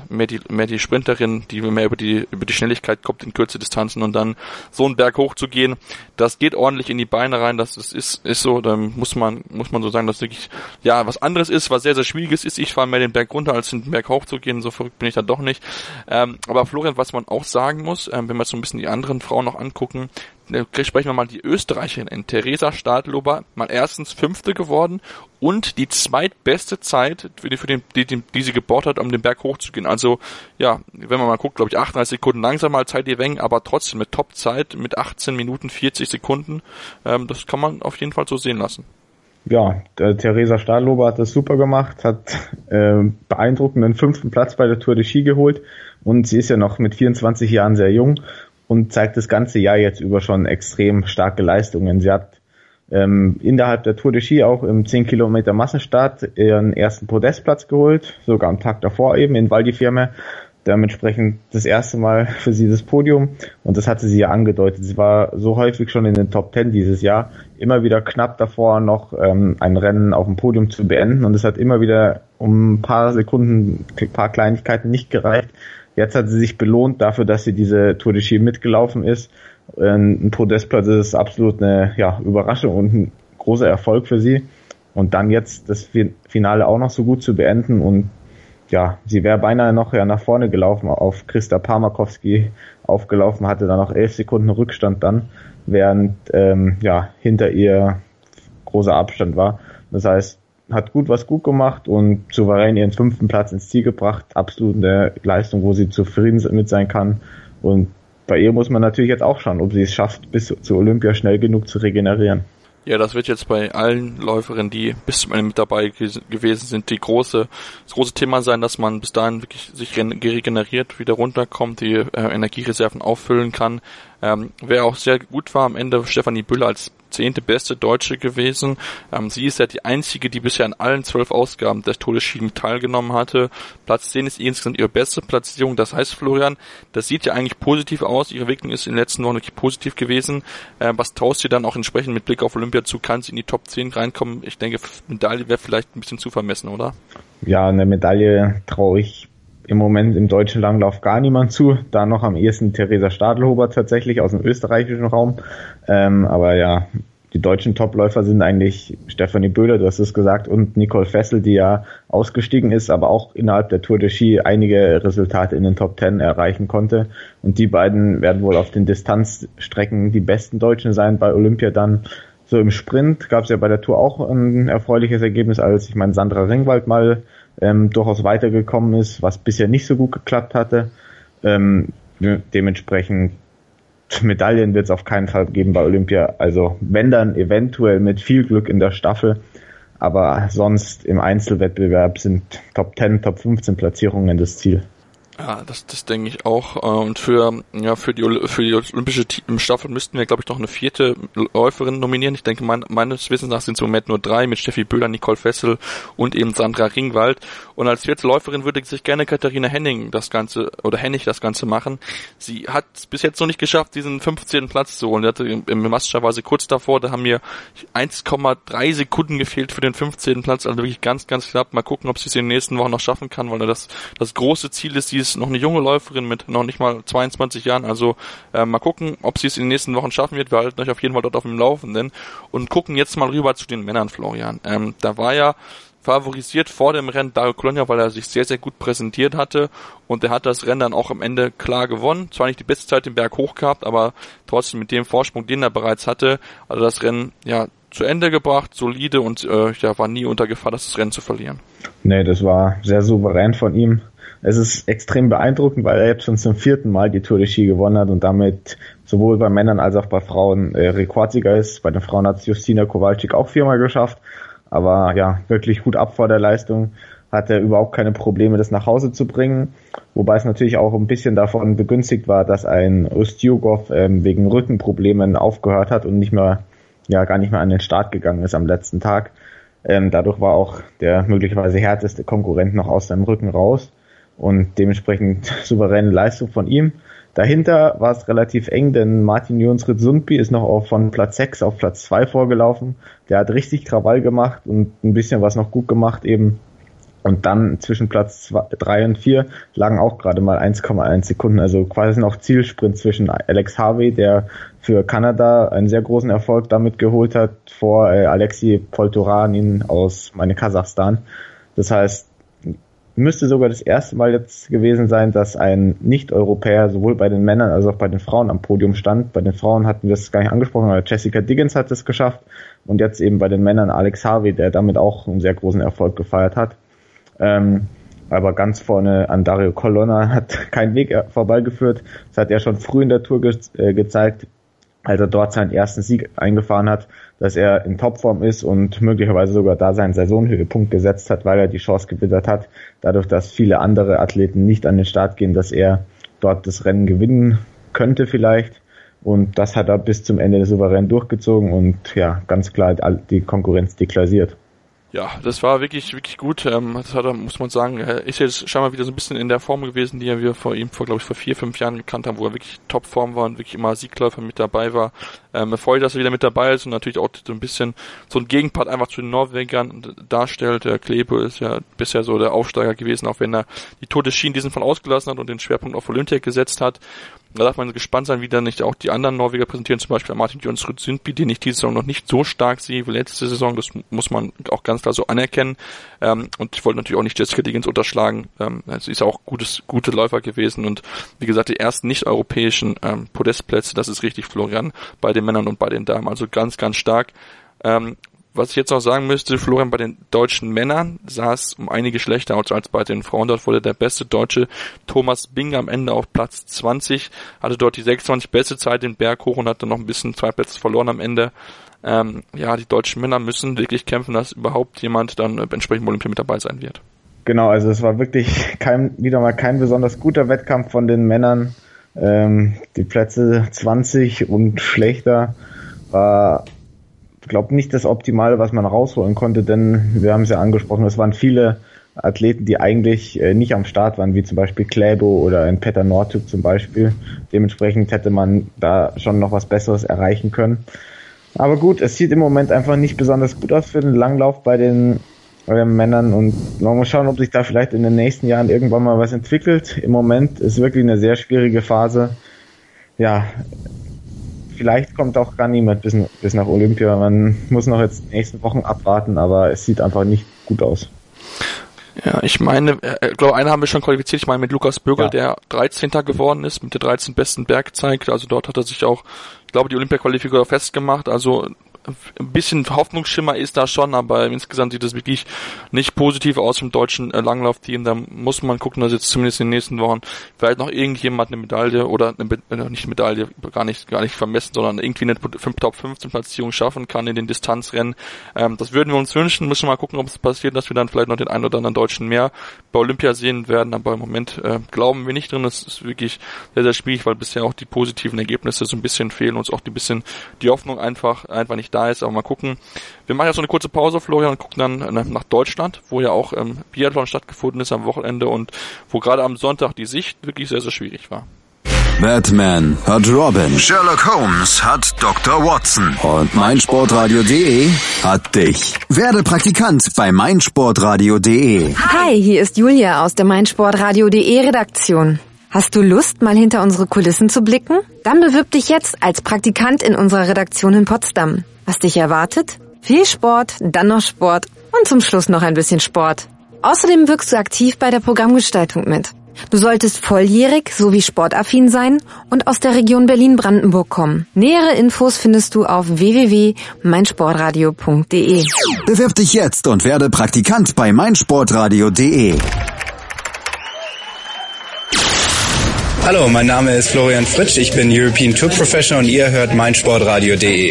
die Sprinterin, die mehr über die Schnelligkeit kommt in kurze Distanzen und dann so einen Berg hochzugehen, das geht ordentlich in die Beine rein, das ist so, da muss man so sagen, dass wirklich was anderes ist, was sehr, sehr schwieriges ist. Ich fahre mehr den Berg runter, als den Berg hochzugehen, so verrückt bin ich da doch nicht. Aber Florian, was man auch sagen muss, wenn wir so ein bisschen die anderen Frauen noch angucken, sprechen wir mal die Österreicherin Theresa Stadlober, mal erstens 5. geworden und die zweitbeste Zeit, die sie gebaut hat, um den Berg hochzugehen. Also, wenn man mal guckt, glaube ich, 38 Sekunden langsamer als Heidi Weng, aber trotzdem mit Topzeit, mit 18 Minuten 40 Sekunden. Das kann man auf jeden Fall so sehen lassen. Ja, Theresa Stadlober hat das super gemacht, hat beeindruckenden 5. Platz bei der Tour de Ski geholt und sie ist ja noch mit 24 Jahren sehr jung und zeigt das ganze Jahr jetzt über schon extrem starke Leistungen. Sie hat innerhalb der Tour de Ski auch im 10 Kilometer Massenstart ihren ersten Podestplatz geholt, sogar am Tag davor eben in Val di Fiemme. Dementsprechend das erste Mal für sie das Podium und das hatte sie ja angedeutet. Sie war so häufig schon in den Top 10 dieses Jahr, immer wieder knapp davor noch ein Rennen auf dem Podium zu beenden und es hat immer wieder um ein paar Sekunden, ein paar Kleinigkeiten nicht gereicht. Jetzt hat sie sich belohnt dafür, dass sie diese Tour de Ski mitgelaufen ist. Ein Podestplatz ist absolut eine Überraschung und ein großer Erfolg für sie. Und dann jetzt das Finale auch noch so gut zu beenden und sie wäre beinahe noch nach vorne gelaufen, auf Christa Parmakowski aufgelaufen, hatte dann noch 11 Sekunden Rückstand dann, während hinter ihr großer Abstand war. Das heißt, hat was gut gemacht und souverän ihren 5. Platz ins Ziel gebracht. Absolut eine Leistung, wo sie zufrieden mit sein kann. Und bei ihr muss man natürlich jetzt auch schauen, ob sie es schafft, bis zur Olympia schnell genug zu regenerieren. Ja, das wird jetzt bei allen Läuferinnen, die bis zum Ende mit dabei gewesen sind, das große Thema sein, dass man bis dahin wirklich sich regeneriert, wieder runterkommt, die Energiereserven auffüllen kann. Wer auch sehr gut war am Ende, Stefanie Bühler als 10. beste Deutsche gewesen. Sie ist ja die einzige, die bisher an allen 12 Ausgaben des Tour de Ski teilgenommen hatte. Platz 10 ist insgesamt ihre beste Platzierung. Das heißt, Florian, das sieht ja eigentlich positiv aus. Ihre Entwicklung ist in den letzten Wochen wirklich positiv gewesen. Was traust du dann auch entsprechend mit Blick auf Olympia zu? Kann sie in die Top 10 reinkommen? Ich denke, Medaille wäre vielleicht ein bisschen zu vermessen, oder? Ja, eine Medaille traue ich im Moment im deutschen Langlauf gar niemand zu. Da noch am ehesten Theresa Stadelhuber tatsächlich aus dem österreichischen Raum. Aber ja, die deutschen Topläufer sind eigentlich Stefanie Böhler, du hast es gesagt, und Nicole Fessel, die ja ausgestiegen ist, aber auch innerhalb der Tour de Ski einige Resultate in den Top 10 erreichen konnte. Und die beiden werden wohl auf den Distanzstrecken die besten Deutschen sein bei Olympia dann. So im Sprint gab es ja bei der Tour auch ein erfreuliches Ergebnis, als Sandra Ringwald mal durchaus weitergekommen ist, was bisher nicht so gut geklappt hatte. Dementsprechend Medaillen wird es auf keinen Fall geben bei Olympia. Also wenn dann eventuell mit viel Glück in der Staffel, aber sonst im Einzelwettbewerb sind Top 10, Top 15 Platzierungen das Ziel. Ja, das denke ich auch. Und für die olympische Staffel müssten wir, glaube ich, noch eine 4. Läuferin nominieren. Ich denke, meines Wissens nach sind es im Moment nur 3 mit Steffi Böhler, Nicole Fessel und eben Sandra Ringwald. Und als 4. Läuferin würde sich gerne Katharina Hennig das Ganze machen. Sie hat es bis jetzt noch nicht geschafft, diesen 15. Platz zu holen. Im Mascha war sie kurz davor, da haben mir 1,3 Sekunden gefehlt für den 15. Platz, also wirklich ganz, ganz knapp. Mal gucken, ob sie es in den nächsten Wochen noch schaffen kann, weil das große Ziel ist, ist noch eine junge Läuferin mit noch nicht mal 22 Jahren, also mal gucken, ob sie es in den nächsten Wochen schaffen wird. Wir halten euch auf jeden Fall dort auf dem Laufenden und gucken jetzt mal rüber zu den Männern, Florian. Da war ja favorisiert vor dem Rennen Dario Colonia, weil er sich sehr, sehr gut präsentiert hatte und er hat das Rennen dann auch am Ende klar gewonnen. Zwar nicht die beste Zeit den Berg hoch gehabt, aber trotzdem mit dem Vorsprung, den er bereits hatte, also das Rennen ja zu Ende gebracht, solide und war nie unter Gefahr, das Rennen zu verlieren. Nee, das war sehr souverän von ihm. Es ist extrem beeindruckend, weil er jetzt schon zum 4. Mal die Tour de Ski gewonnen hat und damit sowohl bei Männern als auch bei Frauen Rekordsieger ist. Bei den Frauen hat es Justina Kowalczyk auch 4-mal geschafft. Aber ja, wirklich Hut ab vor der Leistung. Hat er überhaupt keine Probleme, das nach Hause zu bringen. Wobei es natürlich auch ein bisschen davon begünstigt war, dass ein Ustjugov wegen Rückenproblemen aufgehört hat und gar nicht mehr an den Start gegangen ist am letzten Tag. Dadurch war auch der möglicherweise härteste Konkurrent noch aus seinem Rücken raus. Und dementsprechend souveräne Leistung von ihm. Dahinter war es relativ eng, denn Martin Jonsrud Sundby ist noch von Platz 6 auf Platz 2 vorgelaufen. Der hat richtig Krawall gemacht und ein bisschen was noch gut gemacht eben. Und dann zwischen Platz 3 und 4 lagen auch gerade mal 1,1 Sekunden. Also quasi noch Zielsprint zwischen Alex Harvey, der für Kanada einen sehr großen Erfolg damit geholt hat, vor Alexei Poltoranin aus Kasachstan. Das heißt, müsste sogar das erste Mal jetzt gewesen sein, dass ein Nicht-Europäer sowohl bei den Männern als auch bei den Frauen am Podium stand. Bei den Frauen hatten wir es gar nicht angesprochen, aber Jessica Diggins hat es geschafft und jetzt eben bei den Männern Alex Harvey, der damit auch einen sehr großen Erfolg gefeiert hat. Aber ganz vorne an Dario Colonna hat kein Weg vorbeigeführt. Das hat er schon früh in der Tour gezeigt, als er dort seinen ersten Sieg eingefahren hat, dass er in Topform ist und möglicherweise sogar da seinen Saisonhöhepunkt gesetzt hat, weil er die Chance gewittert hat, dadurch, dass viele andere Athleten nicht an den Start gehen, dass er dort das Rennen gewinnen könnte vielleicht. Und das hat er bis zum Ende souverän durchgezogen und ja, ganz klar die Konkurrenz deklassiert. Ja, das war wirklich, wirklich gut. Das hat er, muss man sagen, ist jetzt scheinbar wieder so ein bisschen in der Form gewesen, die wir vor 4-5 Jahren gekannt haben, wo er wirklich Topform war und wirklich immer Siegläufer mit dabei war. Freut, dass er wieder mit dabei ist und natürlich auch so ein bisschen so ein Gegenpart einfach zu den Norwegern darstellt. Der Klebo ist ja bisher so der Aufsteiger gewesen, auch wenn er die Tour de Ski in diesem Fall ausgelassen hat und den Schwerpunkt auf Olympia gesetzt hat. Da darf man gespannt sein, wie dann nicht auch die anderen Norweger präsentieren, zum Beispiel Martin Jonsrud Sundby, den ich diese Saison noch nicht so stark sehe wie letzte Saison, das muss man auch ganz klar so anerkennen. Und ich wollte natürlich auch nicht Jessica Diggins unterschlagen. Sie ist auch gute Läufer gewesen und wie gesagt, die ersten nicht-europäischen Podestplätze, das ist richtig, Florian, bei den Männern und bei den Damen, also ganz, ganz stark. Was ich jetzt noch sagen müsste, Florian, bei den deutschen Männern sah es um einige schlechter aus als bei den Frauen. Dort wurde der beste Deutsche Thomas Bing am Ende auf Platz 20, hatte dort die 26 beste Zeit den Berg hoch und hat dann noch ein bisschen 2 Plätze verloren am Ende. Die deutschen Männer müssen wirklich kämpfen, dass überhaupt jemand dann entsprechend Olympia mit dabei sein wird. Genau, also es war wirklich wieder mal kein besonders guter Wettkampf von den Männern. Die Plätze 20 und schlechter war, glaube nicht das Optimale, was man rausholen konnte, denn wir haben es ja angesprochen, es waren viele Athleten, die eigentlich nicht am Start waren, wie zum Beispiel Kläbo oder ein Petter Northug zum Beispiel. Dementsprechend hätte man da schon noch was Besseres erreichen können. Aber gut, es sieht im Moment einfach nicht besonders gut aus für den Langlauf bei den Männern und man muss schauen, ob sich da vielleicht in den nächsten Jahren irgendwann mal was entwickelt. Im Moment ist wirklich eine sehr schwierige Phase. Ja, vielleicht kommt auch gar niemand bis nach Olympia. Man muss noch jetzt die nächsten Wochen abwarten, aber es sieht einfach nicht gut aus. Ja, ich meine, ich glaube, einen haben wir schon qualifiziert. Ich meine mit Lukas Bögel, der 13. geworden ist, mit der 13 besten Bergzeit. Also dort hat er sich auch, ich glaube, die Olympia-Qualifikation festgemacht. Also ein bisschen Hoffnungsschimmer ist da schon, aber insgesamt sieht es wirklich nicht positiv aus im deutschen Langlaufteam. Da muss man gucken, dass jetzt zumindest in den nächsten Wochen vielleicht noch irgendjemand eine Medaille oder nicht Medaille, gar nicht vermessen, sondern irgendwie eine Top 15 Platzierung schaffen kann in den Distanzrennen. Das würden wir uns wünschen. Müssen wir mal gucken, ob es passiert, dass wir dann vielleicht noch den einen oder anderen Deutschen mehr bei Olympia sehen werden. Aber im Moment glauben wir nicht drin. Es ist wirklich sehr, sehr schwierig, weil bisher auch die positiven Ergebnisse so ein bisschen fehlen, uns auch die Hoffnung einfach nicht da ist, aber mal gucken. Wir machen jetzt so eine kurze Pause, Florian, und gucken dann nach Deutschland, wo ja auch Biathlon stattgefunden ist am Wochenende und wo gerade am Sonntag die Sicht wirklich sehr, sehr schwierig war. Batman hat Robin, Sherlock Holmes hat Dr. Watson und meinsportradio.de hat dich. Werde Praktikant bei meinsportradio.de. Hi, hier ist Julia aus der meinsportradio.de Redaktion. Hast du Lust, mal hinter unsere Kulissen zu blicken? Dann bewirb dich jetzt als Praktikant in unserer Redaktion in Potsdam. Was dich erwartet? Viel Sport, dann noch Sport und zum Schluss noch ein bisschen Sport. Außerdem wirkst du aktiv bei der Programmgestaltung mit. Du solltest volljährig sowie sportaffin sein und aus der Region Berlin-Brandenburg kommen. Nähere Infos findest du auf www.meinsportradio.de. Bewirb dich jetzt und werde Praktikant bei meinsportradio.de. Hallo, mein Name ist Florian Fritsch, ich bin European Tour Professional und ihr hört meinsportradio.de.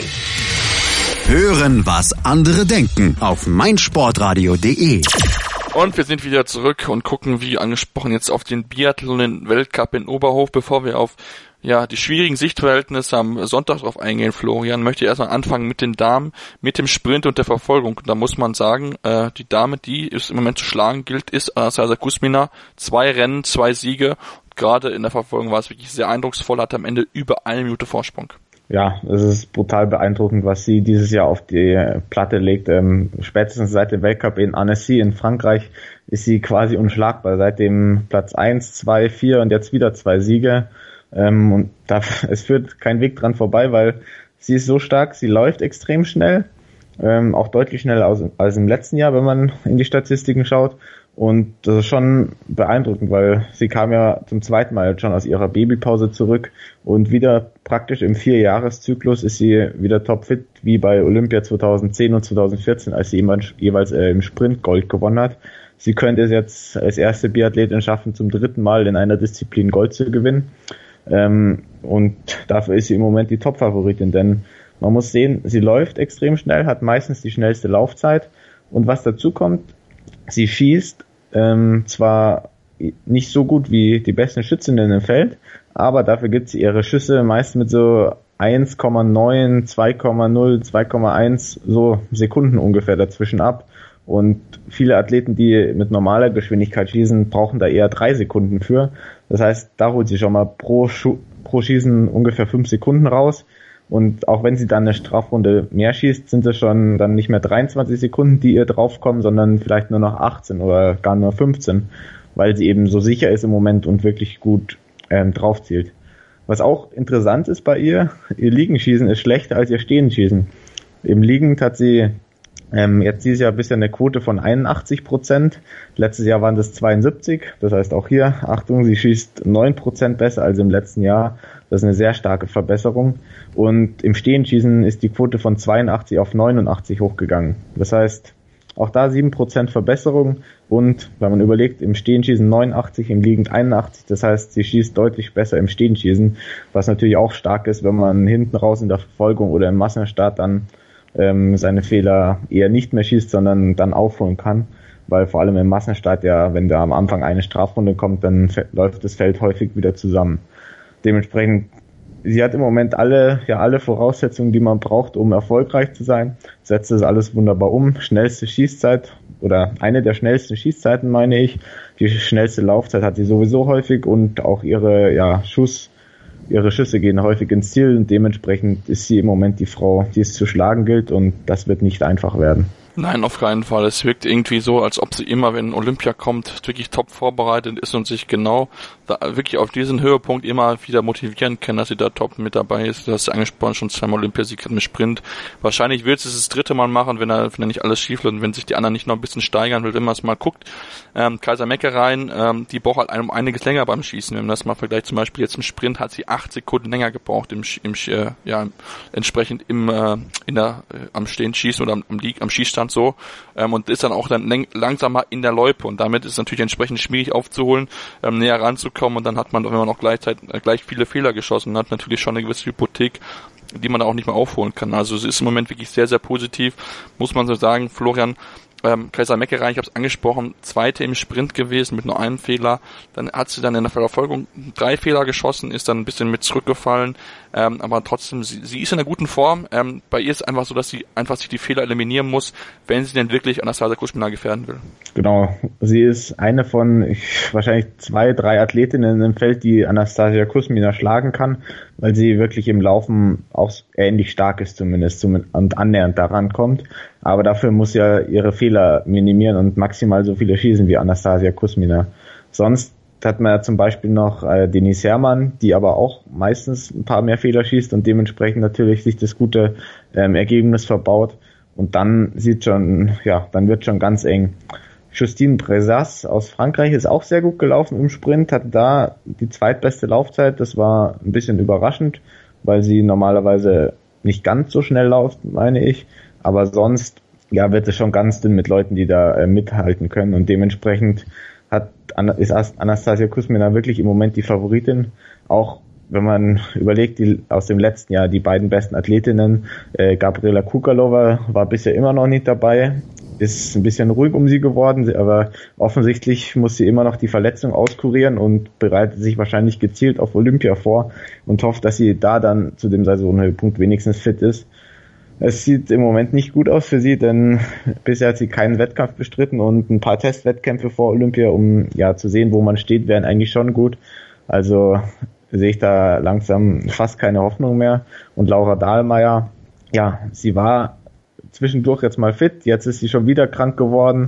Hören, was andere denken auf meinsportradio.de. Und wir sind wieder zurück und gucken, wie angesprochen, jetzt auf den Biathlon-Weltcup in Oberhof. Bevor wir auf die schwierigen Sichtverhältnisse am Sonntag drauf eingehen, Florian, möchte ich erstmal anfangen mit den Damen, mit dem Sprint und der Verfolgung. Da muss man sagen, die Dame, die ist im Moment zu schlagen gilt, ist Anastasia Kuzmina. 2 Rennen, 2 Siege. Gerade in der Verfolgung war es wirklich sehr eindrucksvoll, hat am Ende über 1 Minute Vorsprung. Ja, es ist brutal beeindruckend, was sie dieses Jahr auf die Platte legt. Spätestens seit dem Weltcup in Annecy in Frankreich ist sie quasi unschlagbar. Seit dem Platz 1, 2, 4 und jetzt wieder 2 Siege. Und es führt kein Weg dran vorbei, weil sie ist so stark, sie läuft extrem schnell. Auch deutlich schneller als im letzten Jahr, wenn man in die Statistiken schaut. Und das ist schon beeindruckend, weil sie kam ja zum zweiten Mal schon aus ihrer Babypause zurück und wieder praktisch im 4-Jahres-Zyklus ist sie wieder topfit, wie bei Olympia 2010 und 2014, als sie jeweils im Sprint Gold gewonnen hat. Sie könnte es jetzt als erste Biathletin schaffen, zum 3. Mal in einer Disziplin Gold zu gewinnen. Und dafür ist sie im Moment die Top-Favoritin, denn man muss sehen, sie läuft extrem schnell, hat meistens die schnellste Laufzeit und was dazu kommt, sie schießt zwar nicht so gut wie die besten Schützinnen im Feld, aber dafür gibt sie ihre Schüsse meist mit so 1,9, 2,0, 2,1 so Sekunden ungefähr dazwischen ab. Und viele Athleten, die mit normaler Geschwindigkeit schießen, brauchen da eher 3 Sekunden für. Das heißt, da holt sie schon mal pro Schießen ungefähr 5 Sekunden raus. Und auch wenn sie dann eine Strafrunde mehr schießt, sind es schon dann nicht mehr 23 Sekunden, die ihr draufkommen, sondern vielleicht nur noch 18 oder gar nur 15, weil sie eben so sicher ist im Moment und wirklich gut draufzielt. Was auch interessant ist bei ihr Liegenschießen ist schlechter als ihr Stehenschießen. Im Liegend hat sie Jetzt dieses Jahr bisher eine Quote von 81%. Letztes Jahr waren das 72%. Das heißt auch hier, Achtung, sie schießt 9% besser als im letzten Jahr. Das ist eine sehr starke Verbesserung. Und im Stehenschießen ist die Quote von 82 auf 89 hochgegangen. Das heißt, auch da 7% Verbesserung. Und wenn man überlegt, im Stehenschießen 89, im Liegend 81. Das heißt, sie schießt deutlich besser im Stehenschießen. Was natürlich auch stark ist, wenn man hinten raus in der Verfolgung oder im Massenstart dann seine Fehler eher nicht mehr schießt, sondern dann aufholen kann, weil vor allem im Massenstart wenn da am Anfang eine Strafrunde kommt, dann läuft das Feld häufig wieder zusammen. Dementsprechend, sie hat im Moment alle Voraussetzungen, die man braucht, um erfolgreich zu sein, setzt das alles wunderbar um, schnellste Schießzeit oder eine der schnellsten Schießzeiten, meine ich, die schnellste Laufzeit hat sie sowieso häufig und auch ihre Schüsse gehen häufig ins Ziel und dementsprechend ist sie im Moment die Frau, die es zu schlagen gilt und das wird nicht einfach werden. Nein, auf keinen Fall. Es wirkt irgendwie so, als ob sie immer, wenn Olympia kommt, wirklich top vorbereitet ist und sich genau da wirklich auf diesen Höhepunkt immer wieder motivieren kann, dass sie da top mit dabei ist. Du hast ja angesprochen, schon zweimal Olympiasieg im Sprint. Wahrscheinlich wird sie es das dritte Mal machen, wenn er nicht alles schief läuft und wenn sich die anderen nicht noch ein bisschen steigern will. Wenn man es mal guckt, Kaisa Mäckereien, die braucht halt einiges länger beim Schießen. Wenn man das mal vergleicht, zum Beispiel jetzt im Sprint hat sie 8 Sekunden länger gebraucht entsprechend am Stehen schießen oder am Schießstand so, und ist dann auch langsamer in der Loipe und damit ist es natürlich entsprechend schwierig aufzuholen, näher ranzukommen und dann hat man, wenn man auch gleich viele Fehler geschossen hat, natürlich schon eine gewisse Hypothek, die man da auch nicht mehr aufholen kann. Also es ist im Moment wirklich sehr, sehr positiv, muss man so sagen. Florian, Kaisa Mäckereien, ich habe es angesprochen, Zweite im Sprint gewesen mit nur einem Fehler. Dann hat sie dann in der Verfolgung 3 Fehler geschossen, ist dann ein bisschen mit zurückgefallen. Aber trotzdem, sie ist in einer guten Form. Bei ihr ist es einfach so, dass sie einfach sich die Fehler eliminieren muss, wenn sie denn wirklich Anastasia Kuzmina gefährden will. Genau, sie ist eine von wahrscheinlich 2, 3 Athletinnen im Feld, die Anastasia Kuzmina schlagen kann, weil sie wirklich im Laufen auch ähnlich stark ist zumindest und annähernd daran kommt. Aber dafür muss sie ja ihre Fehler minimieren und maximal so viele schießen wie Anastasia Kuzmina. Sonst hat man ja zum Beispiel noch Denise Herrmann, die aber auch meistens ein paar mehr Fehler schießt und dementsprechend natürlich sich das gute Ergebnis verbaut. Und dann dann wird schon ganz eng. Justine Brezas aus Frankreich ist auch sehr gut gelaufen im Sprint, hat da die zweitbeste Laufzeit. Das war ein bisschen überraschend, weil sie normalerweise nicht ganz so schnell läuft, meine ich. Aber sonst wird es schon ganz dünn mit Leuten, die da mithalten können. Und dementsprechend ist Anastasia Kuzmina wirklich im Moment die Favoritin. Auch wenn man überlegt, aus dem letzten Jahr die beiden besten Athletinnen, Gabriela Kukalova war bisher immer noch nicht dabei. Ist ein bisschen ruhig um sie geworden, aber offensichtlich muss sie immer noch die Verletzung auskurieren und bereitet sich wahrscheinlich gezielt auf Olympia vor und hofft, dass sie da dann zu dem Saisonhöhepunkt wenigstens fit ist. Es sieht im Moment nicht gut aus für sie, denn bisher hat sie keinen Wettkampf bestritten und ein paar Testwettkämpfe vor Olympia, um zu sehen, wo man steht, wären eigentlich schon gut. Also sehe ich da langsam fast keine Hoffnung mehr. Und Laura Dahlmeier, sie war zwischendurch jetzt mal fit, jetzt ist sie schon wieder krank geworden,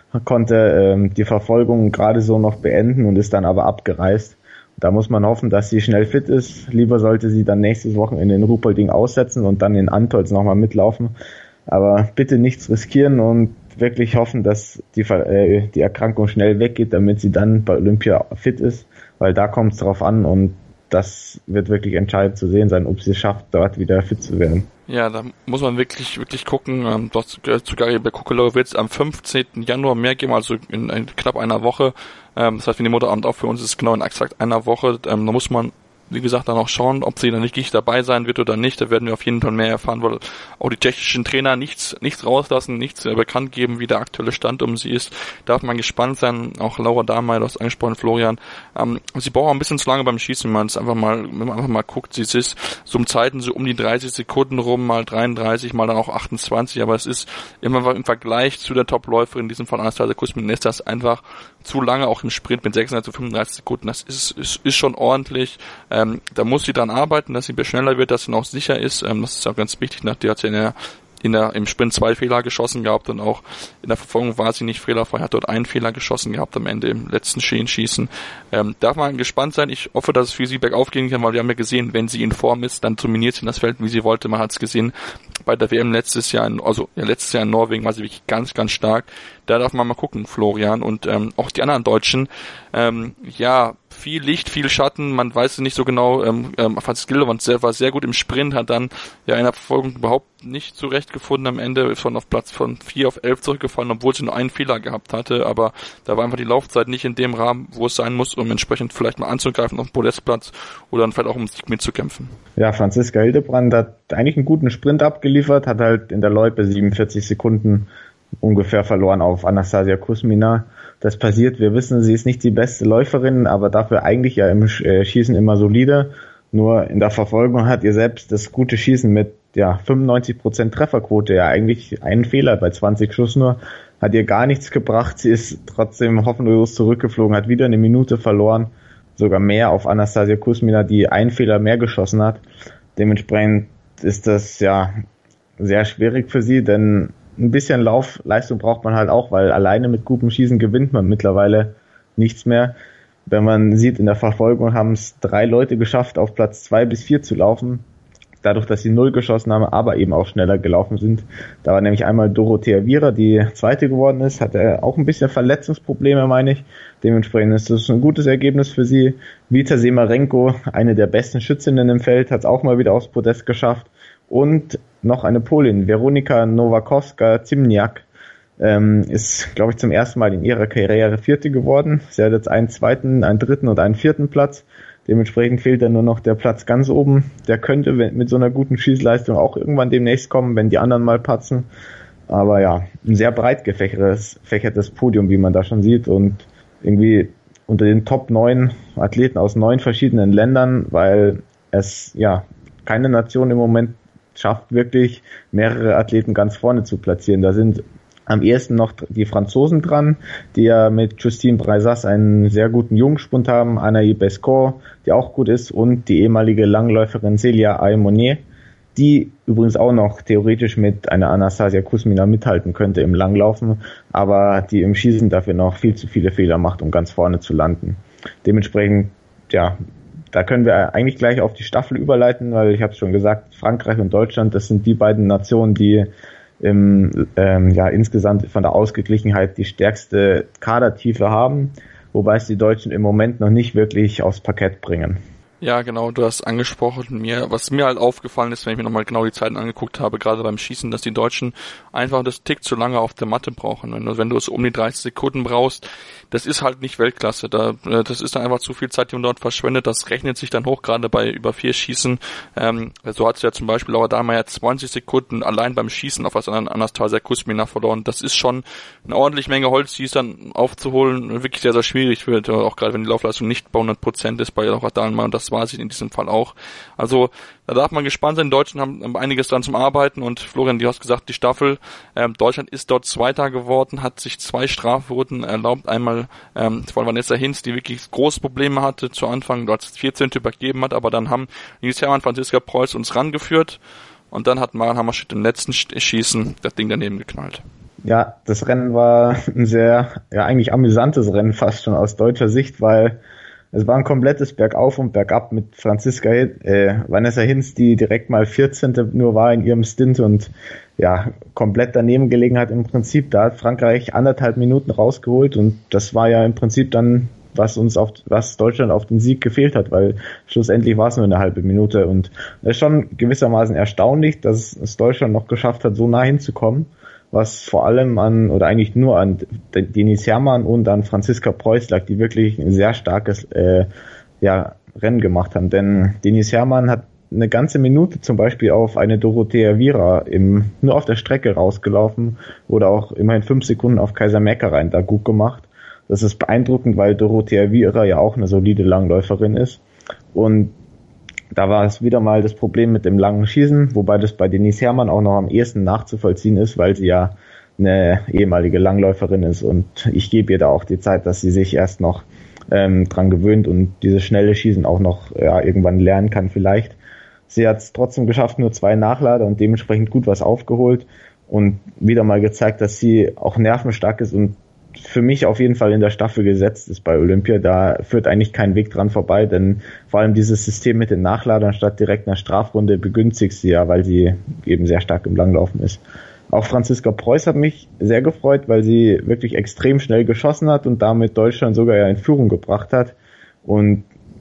konnte die Verfolgung gerade so noch beenden und ist dann aber abgereist. Da muss man hoffen, dass sie schnell fit ist. Lieber sollte sie dann nächstes Wochenende in Ruhpolding aussetzen und dann in Antolz nochmal mitlaufen. Aber bitte nichts riskieren und wirklich hoffen, dass die Erkrankung schnell weggeht, damit sie dann bei Olympia fit ist, weil da kommt es drauf an und das wird wirklich entscheidend zu sehen sein, ob sie es schafft, dort wieder fit zu werden. Ja, da muss man wirklich gucken. Zu Gabriela Kukalova wird es am 15. Januar mehr geben, also in knapp einer Woche. Das heißt, wie die Motorabend auch für uns ist, genau in exakt einer Woche. Da muss man, wie gesagt, dann auch schauen, ob sie dann nicht dabei sein wird oder nicht. Da werden wir auf jeden Fall mehr erfahren, weil auch die tschechischen Trainer nichts rauslassen, nichts bekannt geben, wie der aktuelle Stand um sie ist. Darf man gespannt sein. Auch Laura Dahlmeier, du hast angesprochen, Florian. Sie braucht auch ein bisschen zu lange beim Schießen, wenn man einfach mal guckt. Sie ist so um Zeiten so um die 30 Sekunden rum, mal 33, mal dann auch 28. Aber es ist immer im Vergleich zu der Top-Läuferin, in diesem Fall Anastasia Kuzmina, ist das einfach zu lange, auch im Sprint mit 36 zu 35 Sekunden. Das ist schon ordentlich. Da muss sie dran arbeiten, dass sie schneller wird, dass sie noch sicher ist. Das ist auch ganz wichtig. Die hat sie in der im Sprint 2 Fehler geschossen gehabt und auch in der Verfolgung war sie nicht fehlerfrei, hat dort einen Fehler geschossen gehabt am Ende im letzten Schießen. Darf man gespannt sein. Ich hoffe, dass es für sie bergauf gehen kann, weil wir haben ja gesehen, wenn sie in Form ist, dann dominiert sie das Feld, wie sie wollte. Man hat es gesehen bei der WM letztes Jahr in Norwegen war sie wirklich ganz, ganz stark. Da darf man mal gucken, Florian, und auch die anderen Deutschen. Viel Licht, viel Schatten, man weiß nicht so genau. Franziska Gilderwand war sehr gut im Sprint, hat dann in der Verfolgung überhaupt nicht zurechtgefunden. Am Ende ist auf Platz von 4 auf 11 zurückgefallen, obwohl sie nur einen Fehler gehabt hatte. Aber da war einfach die Laufzeit nicht in dem Rahmen, wo es sein muss, um entsprechend vielleicht mal anzugreifen auf den Podestplatz oder dann vielleicht auch um Sieg mitzukämpfen. Ja, Franziska Hildebrand hat eigentlich einen guten Sprint abgeliefert, hat halt in der Loipe 47 Sekunden ungefähr verloren auf Anastasia Kuzmina. Das passiert, wir wissen, sie ist nicht die beste Läuferin, aber dafür eigentlich ja im Schießen immer solide. Nur in der Verfolgung hat ihr selbst das gute Schießen mit 95% Trefferquote, ja eigentlich einen Fehler bei 20 Schuss nur, hat ihr gar nichts gebracht. Sie ist trotzdem hoffnungslos zurückgeflogen, hat wieder eine Minute verloren, sogar mehr auf Anastasia Kuzmina, die einen Fehler mehr geschossen hat. Dementsprechend ist das sehr schwierig für sie, denn ein bisschen Laufleistung braucht man halt auch, weil alleine mit gutem Schießen gewinnt man mittlerweile nichts mehr. Wenn man sieht, in der Verfolgung haben es 3 Leute geschafft, auf Platz 2 bis 4 zu laufen, dadurch, dass sie 0 geschossen haben, aber eben auch schneller gelaufen sind. Da war nämlich einmal Dorothea Viera, die Zweite geworden ist, hatte auch ein bisschen Verletzungsprobleme, meine ich. Dementsprechend ist das ein gutes Ergebnis für sie. Vita Semarenko, eine der besten Schützinnen im Feld, hat es auch mal wieder aufs Podest geschafft. Und noch eine Polin, Weronika Nowakowska-Zimniak, ist, glaube ich, zum ersten Mal in ihrer Karriere 4. geworden. Sie hat jetzt einen 2., einen 3. und einen 4. Platz. Dementsprechend fehlt dann nur noch der Platz ganz oben. Der könnte mit so einer guten Schießleistung auch irgendwann demnächst kommen, wenn die anderen mal patzen. Aber ein sehr breit gefächertes Podium, wie man da schon sieht. Und irgendwie unter den Top 9 Athleten aus 9 verschiedenen Ländern, weil es keine Nation im Moment schafft, wirklich mehrere Athleten ganz vorne zu platzieren. Da sind am ehesten noch die Franzosen dran, die ja mit Justine Breisas einen sehr guten Jungspund haben, Anaïs Bescot, die auch gut ist, und die ehemalige Langläuferin Celia Aymonier, die übrigens auch noch theoretisch mit einer Anastasia Kuzmina mithalten könnte im Langlaufen, aber die im Schießen dafür noch viel zu viele Fehler macht, um ganz vorne zu landen. Dementsprechend, da können wir eigentlich gleich auf die Staffel überleiten, weil ich habe es schon gesagt, Frankreich und Deutschland, das sind die beiden Nationen, die insgesamt von der Ausgeglichenheit die stärkste Kadertiefe haben, wobei es die Deutschen im Moment noch nicht wirklich aufs Parkett bringen. Ja, genau, du hast angesprochen, was mir halt aufgefallen ist, wenn ich mir nochmal genau die Zeiten angeguckt habe, gerade beim Schießen, dass die Deutschen einfach das Tick zu lange auf der Matte brauchen. Wenn du es um die 30 Sekunden brauchst, das ist halt nicht Weltklasse. Das ist dann einfach zu viel Zeit, die man dort verschwendet. Das rechnet sich dann hoch, gerade bei über 4 Schießen. So hat es ja zum Beispiel Laura Dahlmeier 20 Sekunden allein beim Schießen auf was Anastasia Kuzmina verloren. Das ist schon eine ordentliche Menge Holz, die ist dann aufzuholen, wirklich sehr, sehr schwierig wird, auch gerade wenn die Laufleistung nicht bei 100% ist bei Laura Dahlmeier, und das war sie in diesem Fall auch. Also da darf man gespannt sein. Die Deutschen haben einiges dran zum Arbeiten, und Florian, du hast gesagt, die Staffel, Deutschland ist dort Zweiter geworden, hat sich 2 Strafrunden erlaubt. Einmal von Vanessa Hinz, die wirklich große Probleme hatte zu Anfang, dort 14. übergeben hat, aber dann haben Nils Hermann, Franziska Preuß uns rangeführt, und dann hat Maren Hammerschmidt im letzten Schießen das Ding daneben geknallt. Ja, das Rennen war ein sehr, eigentlich amüsantes Rennen fast schon aus deutscher Sicht, weil es war ein komplettes Bergauf und Bergab mit Vanessa Hinz, die direkt mal 14. nur war in ihrem Stint und komplett daneben gelegen hat im Prinzip. Da hat Frankreich 1,5 Minuten rausgeholt, und das war ja im Prinzip dann, was Deutschland auf den Sieg gefehlt hat, weil schlussendlich war es nur eine halbe Minute, und es ist schon gewissermaßen erstaunlich, dass es Deutschland noch geschafft hat, so nah hinzukommen, was vor allem eigentlich nur an Denise Herrmann und an Franziska Preuß lag, die wirklich ein sehr starkes Rennen gemacht haben. Denn Denise Herrmann hat eine ganze Minute zum Beispiel auf eine Dorothea Viera nur auf der Strecke rausgelaufen, oder auch immerhin 5 Sekunden auf Kaiser Mäckerein da gut gemacht. Das ist beeindruckend, weil Dorothea Viera ja auch eine solide Langläuferin ist. Und da war es wieder mal das Problem mit dem langen Schießen, wobei das bei Denise Herrmann auch noch am ehesten nachzuvollziehen ist, weil sie ja eine ehemalige Langläuferin ist, und ich gebe ihr da auch die Zeit, dass sie sich erst noch dran gewöhnt und dieses schnelle Schießen auch noch irgendwann lernen kann vielleicht. Sie hat es trotzdem geschafft, nur 2 Nachlader und dementsprechend gut was aufgeholt und wieder mal gezeigt, dass sie auch nervenstark ist und für mich auf jeden Fall in der Staffel gesetzt ist bei Olympia. Da führt eigentlich kein Weg dran vorbei, denn vor allem dieses System mit den Nachladern statt direkt einer Strafrunde begünstigt sie ja, weil sie eben sehr stark im Langlaufen ist. Auch Franziska Preuß hat mich sehr gefreut, weil sie wirklich extrem schnell geschossen hat und damit Deutschland sogar ja in Führung gebracht hat. Und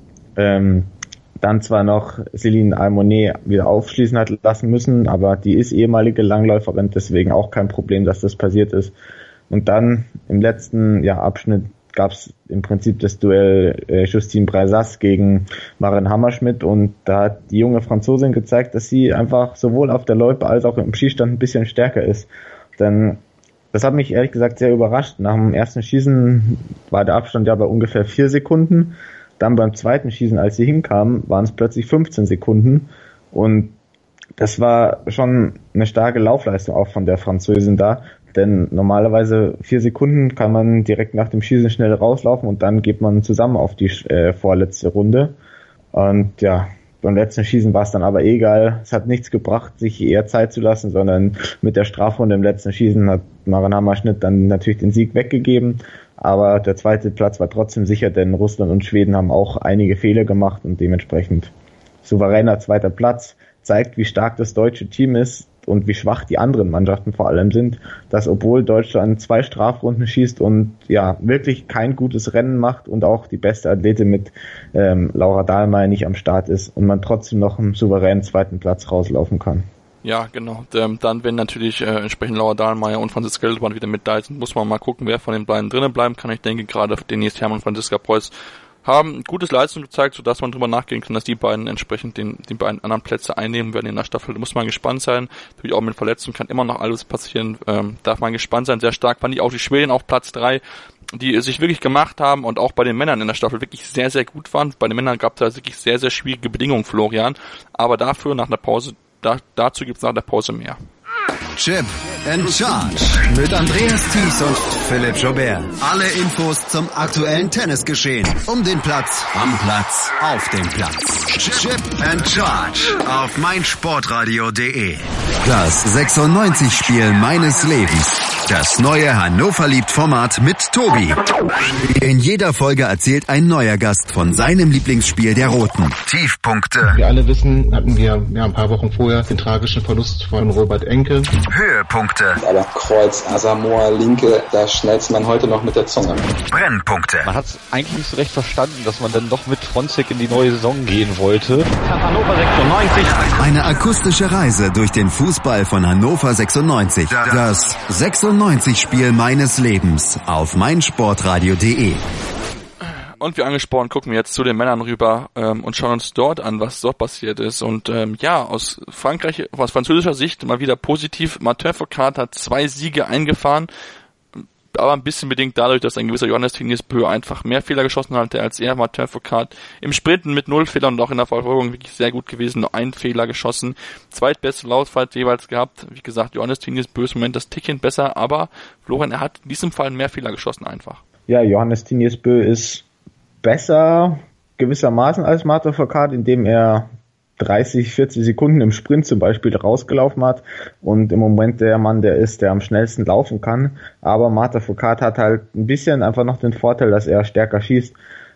dann zwar noch Céline Almonet wieder aufschließen hat lassen müssen, aber die ist ehemalige Langläuferin, deswegen auch kein Problem, dass das passiert ist. Und dann im letzten Abschnitt gab es im Prinzip das Duell Justine Brezas gegen Maren Hammerschmidt und da hat die junge Franzosin gezeigt, dass sie einfach sowohl auf der Loipe als auch im Skistand ein bisschen stärker ist. Denn das hat mich ehrlich gesagt sehr überrascht. Nach dem ersten Schießen war der Abstand ja bei ungefähr 4 Sekunden. Dann beim zweiten Schießen, als sie hinkam, waren es plötzlich 15 Sekunden und das war schon eine starke Laufleistung auch von der Französin da. Denn normalerweise 4 Sekunden kann man direkt nach dem Schießen schnell rauslaufen und dann geht man zusammen auf die vorletzte Runde. Und ja, beim letzten Schießen war es dann aber egal. Es hat nichts gebracht, sich eher Zeit zu lassen, sondern mit der Strafrunde im letzten Schießen hat Maren Hammerschmidt dann natürlich den Sieg weggegeben. Aber der zweite Platz war trotzdem sicher, denn Russland und Schweden haben auch einige Fehler gemacht und dementsprechend souveräner zweiter Platz. Zeigt, wie stark das deutsche Team ist und wie schwach die anderen Mannschaften vor allem sind, dass obwohl Deutschland 2 Strafrunden schießt und ja wirklich kein gutes Rennen macht und auch die beste Athletin mit Laura Dahlmeier nicht am Start ist und man trotzdem noch einen souveränen zweiten Platz rauslaufen kann. Ja, genau. Dann, wenn natürlich entsprechend Laura Dahlmeier und Franziska Hildebrand wieder mit da sind, muss man mal gucken, wer von den beiden drinnen bleiben kann. Ich denke, gerade Denise Herrmann und Franziska Preuß haben gutes Leistung gezeigt, sodass man drüber nachgehen kann, dass die beiden entsprechend die beiden anderen Plätze einnehmen werden in der Staffel. Da muss man gespannt sein. Natürlich auch mit Verletzungen kann immer noch alles passieren. Darf man gespannt sein. Sehr stark fand ich auch die Schweden auf Platz 3, die sich wirklich gemacht haben und auch bei den Männern in der Staffel wirklich sehr, sehr gut waren. Bei den Männern gab es da wirklich sehr, sehr schwierige Bedingungen, Florian. Aber dafür nach einer Pause, dazu gibt es nach der Pause mehr. Chip and Charge mit Andreas Thies und Philipp Joubert. Alle Infos zum aktuellen Tennisgeschehen. Um den Platz, am Platz, auf dem Platz. Chip and Charge auf meinsportradio.de. Das 96-Spiel meines Lebens. Das neue Hannover-liebt-Format mit Tobi. In jeder Folge erzählt ein neuer Gast von seinem Lieblingsspiel der Roten. Tiefpunkte. Wir alle wissen, hatten wir ein paar Wochen vorher den tragischen Verlust von Robert Enke. Höhepunkte. Aber Kreuz, Asamoah, Linke, da schnellt man heute noch mit der Zunge. Brennpunkte. Man hat es eigentlich nicht so recht verstanden, dass man dann doch mit Fronzek in die neue Saison gehen wollte. Hannover 96. Eine akustische Reise durch den Fußball von Hannover 96. Das 96-Spiel meines Lebens auf meinsportradio.de. Und wie angesprochen, gucken wir jetzt zu den Männern rüber und schauen uns dort an, was dort passiert ist. Und aus Frankreich, aus französischer Sicht mal wieder positiv. Martin Fourcade hat 2 Siege eingefahren, aber ein bisschen bedingt dadurch, dass ein gewisser Johannes Tingesbö einfach mehr Fehler geschossen hatte als er. Martin Fourcade im Sprinten mit 0 Fehlern und auch in der Verfolgung wirklich sehr gut gewesen, nur 1 Fehler geschossen. Zweitbeste Laufzeit jeweils gehabt. Wie gesagt, Johannes Tingesbö ist im Moment das Tickchen besser, aber Florian, er hat in diesem Fall mehr Fehler geschossen einfach. Ja, Johannes Tingesbö ist besser gewissermaßen als Martin Fourcade, indem er 30, 40 Sekunden im Sprint zum Beispiel rausgelaufen hat und im Moment der Mann, der am schnellsten laufen kann. Aber Martin Fourcade hat halt ein bisschen einfach noch den Vorteil, dass er stärker schießt.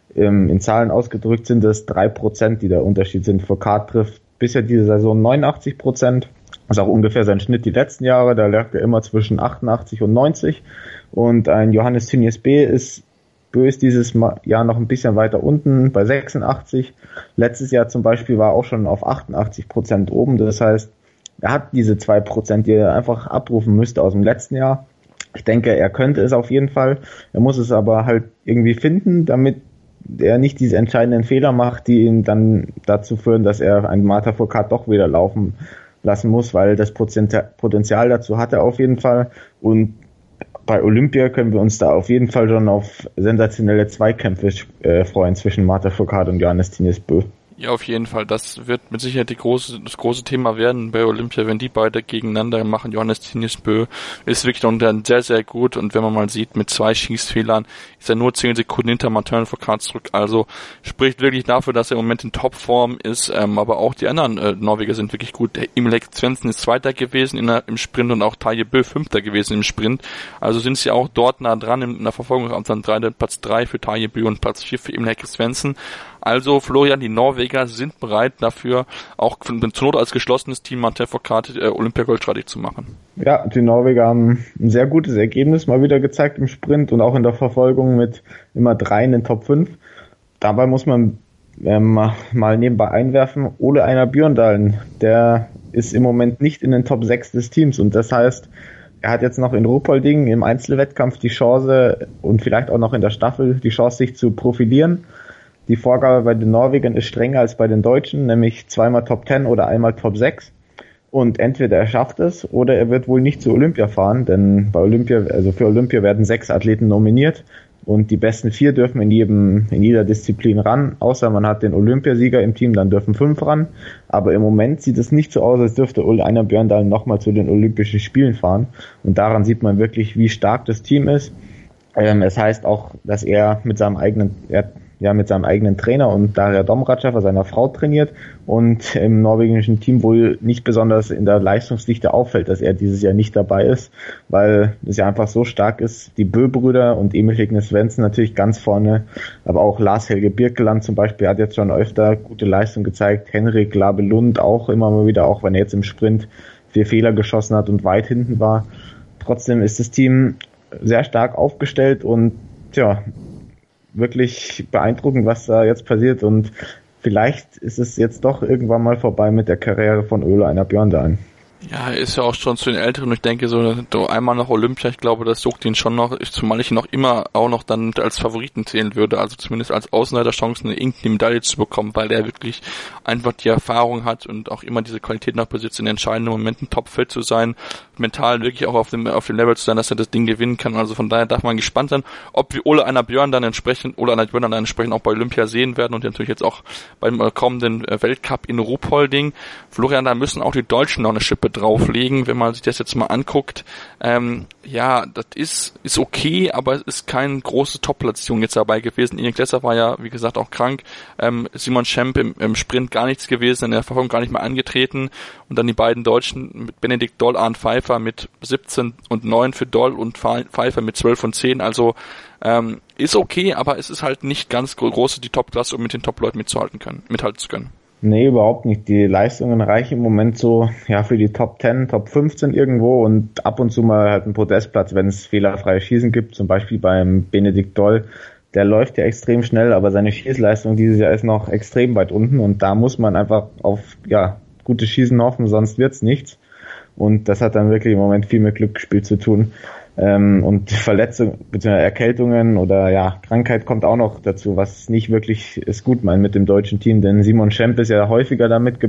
In Zahlen ausgedrückt sind es 3%, die der Unterschied sind. Fourcade trifft bisher diese Saison 89%. Das ist auch ungefähr sein Schnitt die letzten Jahre. Da lag er immer zwischen 88 und 90. Und ein Johannes Tingesbö ist dieses Jahr noch ein bisschen weiter unten bei 86. Letztes Jahr zum Beispiel war auch schon auf 88% oben. Das heißt, er hat diese 2%, die er einfach abrufen müsste aus dem letzten Jahr. Ich denke, er könnte es auf jeden Fall. Er muss es aber halt irgendwie finden, damit er nicht diese entscheidenden Fehler macht, die ihn dann dazu führen, dass er einen Martin Fourcade doch wieder laufen lassen muss, weil das Potenzial dazu hat er auf jeden Fall. Und bei Olympia können wir uns da auf jeden Fall schon auf sensationelle Zweikämpfe freuen zwischen Martin Fourcade und Johannes Tingesbö. Ja, auf jeden Fall. Das wird mit Sicherheit das große Thema werden bei Olympia, wenn die beide gegeneinander machen. Johannes Tingesbö ist wirklich noch dann sehr, sehr gut. Und wenn man mal sieht, mit 2 Schießfehlern ist er nur 10 Sekunden hinter Martin Fourcade zurück. Also spricht wirklich dafür, dass er im Moment in Topform ist. Aber auch die anderen Norweger sind wirklich gut. Der Imlek Svensson ist Zweiter gewesen im Sprint und auch Taje Bø Fünfter gewesen im Sprint. Also sind sie auch dort nah dran in der Verfolgung. Dann Platz 3 für Taje Bø und Platz 4 für Imlek Svensson. Also Florian, die Norweger sind bereit dafür, auch zur Not als geschlossenes Team Martin Fourcade Olympiagold streitig zu machen. Ja, die Norweger haben ein sehr gutes Ergebnis mal wieder gezeigt im Sprint und auch in der Verfolgung mit immer 3 in den Top 5. Dabei muss man mal nebenbei einwerfen, Ole Einar Bjørndalen, der ist im Moment nicht in den Top 6 des Teams und das heißt, er hat jetzt noch in Ruhpolding im Einzelwettkampf die Chance und vielleicht auch noch in der Staffel die Chance, sich zu profilieren. Die Vorgabe bei den Norwegern ist strenger als bei den Deutschen, nämlich 2-mal Top 10 oder einmal Top 6. Und entweder er schafft es oder er wird wohl nicht zu Olympia fahren, denn bei Olympia, also für Olympia werden 6 Athleten nominiert und die besten 4 dürfen in jeder Disziplin ran, außer man hat den Olympiasieger im Team, dann dürfen 5 ran. Aber im Moment sieht es nicht so aus, als dürfte Ole Einar Bjørndalen nochmal zu den Olympischen Spielen fahren. Und daran sieht man wirklich, wie stark das Team ist. Es heißt auch, dass er mit seinem eigenen Trainer und Daria Domracheva, seiner Frau, trainiert und im norwegischen Team wohl nicht besonders in der Leistungsdichte auffällt, dass er dieses Jahr nicht dabei ist, weil es ja einfach so stark ist. Die Bø-Brüder und Emil Hegne Svensson natürlich ganz vorne, aber auch Lars-Helge Birkeland zum Beispiel hat jetzt schon öfter gute Leistung gezeigt. Henrik Labelund auch immer mal wieder, auch wenn er jetzt im Sprint 4 Fehler geschossen hat und weit hinten war. Trotzdem ist das Team sehr stark aufgestellt und wirklich beeindruckend, was da jetzt passiert und vielleicht ist es jetzt doch irgendwann mal vorbei mit der Karriere von Ole Einar Bjørndalen. Ja, er ist ja auch schon zu den Älteren. Ich denke, so einmal nach Olympia, ich glaube, das sucht ihn schon noch, zumal ich ihn noch immer auch noch dann als Favoriten zählen würde, also zumindest als Außenseiterchance eine irgendeine Medaille zu bekommen, weil der wirklich einfach die Erfahrung hat und auch immer diese Qualität noch besitzt, in entscheidenden Momenten topfit zu sein, mental wirklich auch auf dem Level zu sein, dass er das Ding gewinnen kann. Also von daher darf man gespannt sein, ob wir Ole Einar Bjørndalen entsprechend auch bei Olympia sehen werden und natürlich jetzt auch beim kommenden Weltcup in Ruhpolding. Florian, da müssen auch die Deutschen noch eine Schippe drauflegen, wenn man sich das jetzt mal anguckt. Das ist okay, aber es ist keine große Top-Platzierung jetzt dabei gewesen. Ian Klesser war ja, wie gesagt, auch krank. Simon Schemp im Sprint gar nichts gewesen, in der Verfolgung gar nicht mehr angetreten. Und dann die beiden Deutschen mit Benedikt Doll, Arndt Pfeiffer mit 17 und 9 für Doll und Pfeiffer mit 12 und 10. Also ist okay, aber es ist halt nicht ganz groß die Top-Klasse, um mit den Top-Leuten mithalten zu können. Nee, überhaupt nicht. Die Leistungen reichen im Moment so für die Top 10, Top 15 irgendwo und ab und zu mal halt ein Podestplatz, wenn es fehlerfreie Schießen gibt, zum Beispiel beim Benedikt Doll. Der läuft ja extrem schnell, aber seine Schießleistung dieses Jahr ist noch extrem weit unten und da muss man einfach auf gutes Schießen hoffen, sonst wird's nichts. Und das hat dann wirklich im Moment viel mit Glücksspiel zu tun. Und Verletzungen bzw. Erkältungen oder Krankheit kommt auch noch dazu, was nicht wirklich es gut meint mit dem deutschen Team, denn Simon Schemp ist ja häufiger damit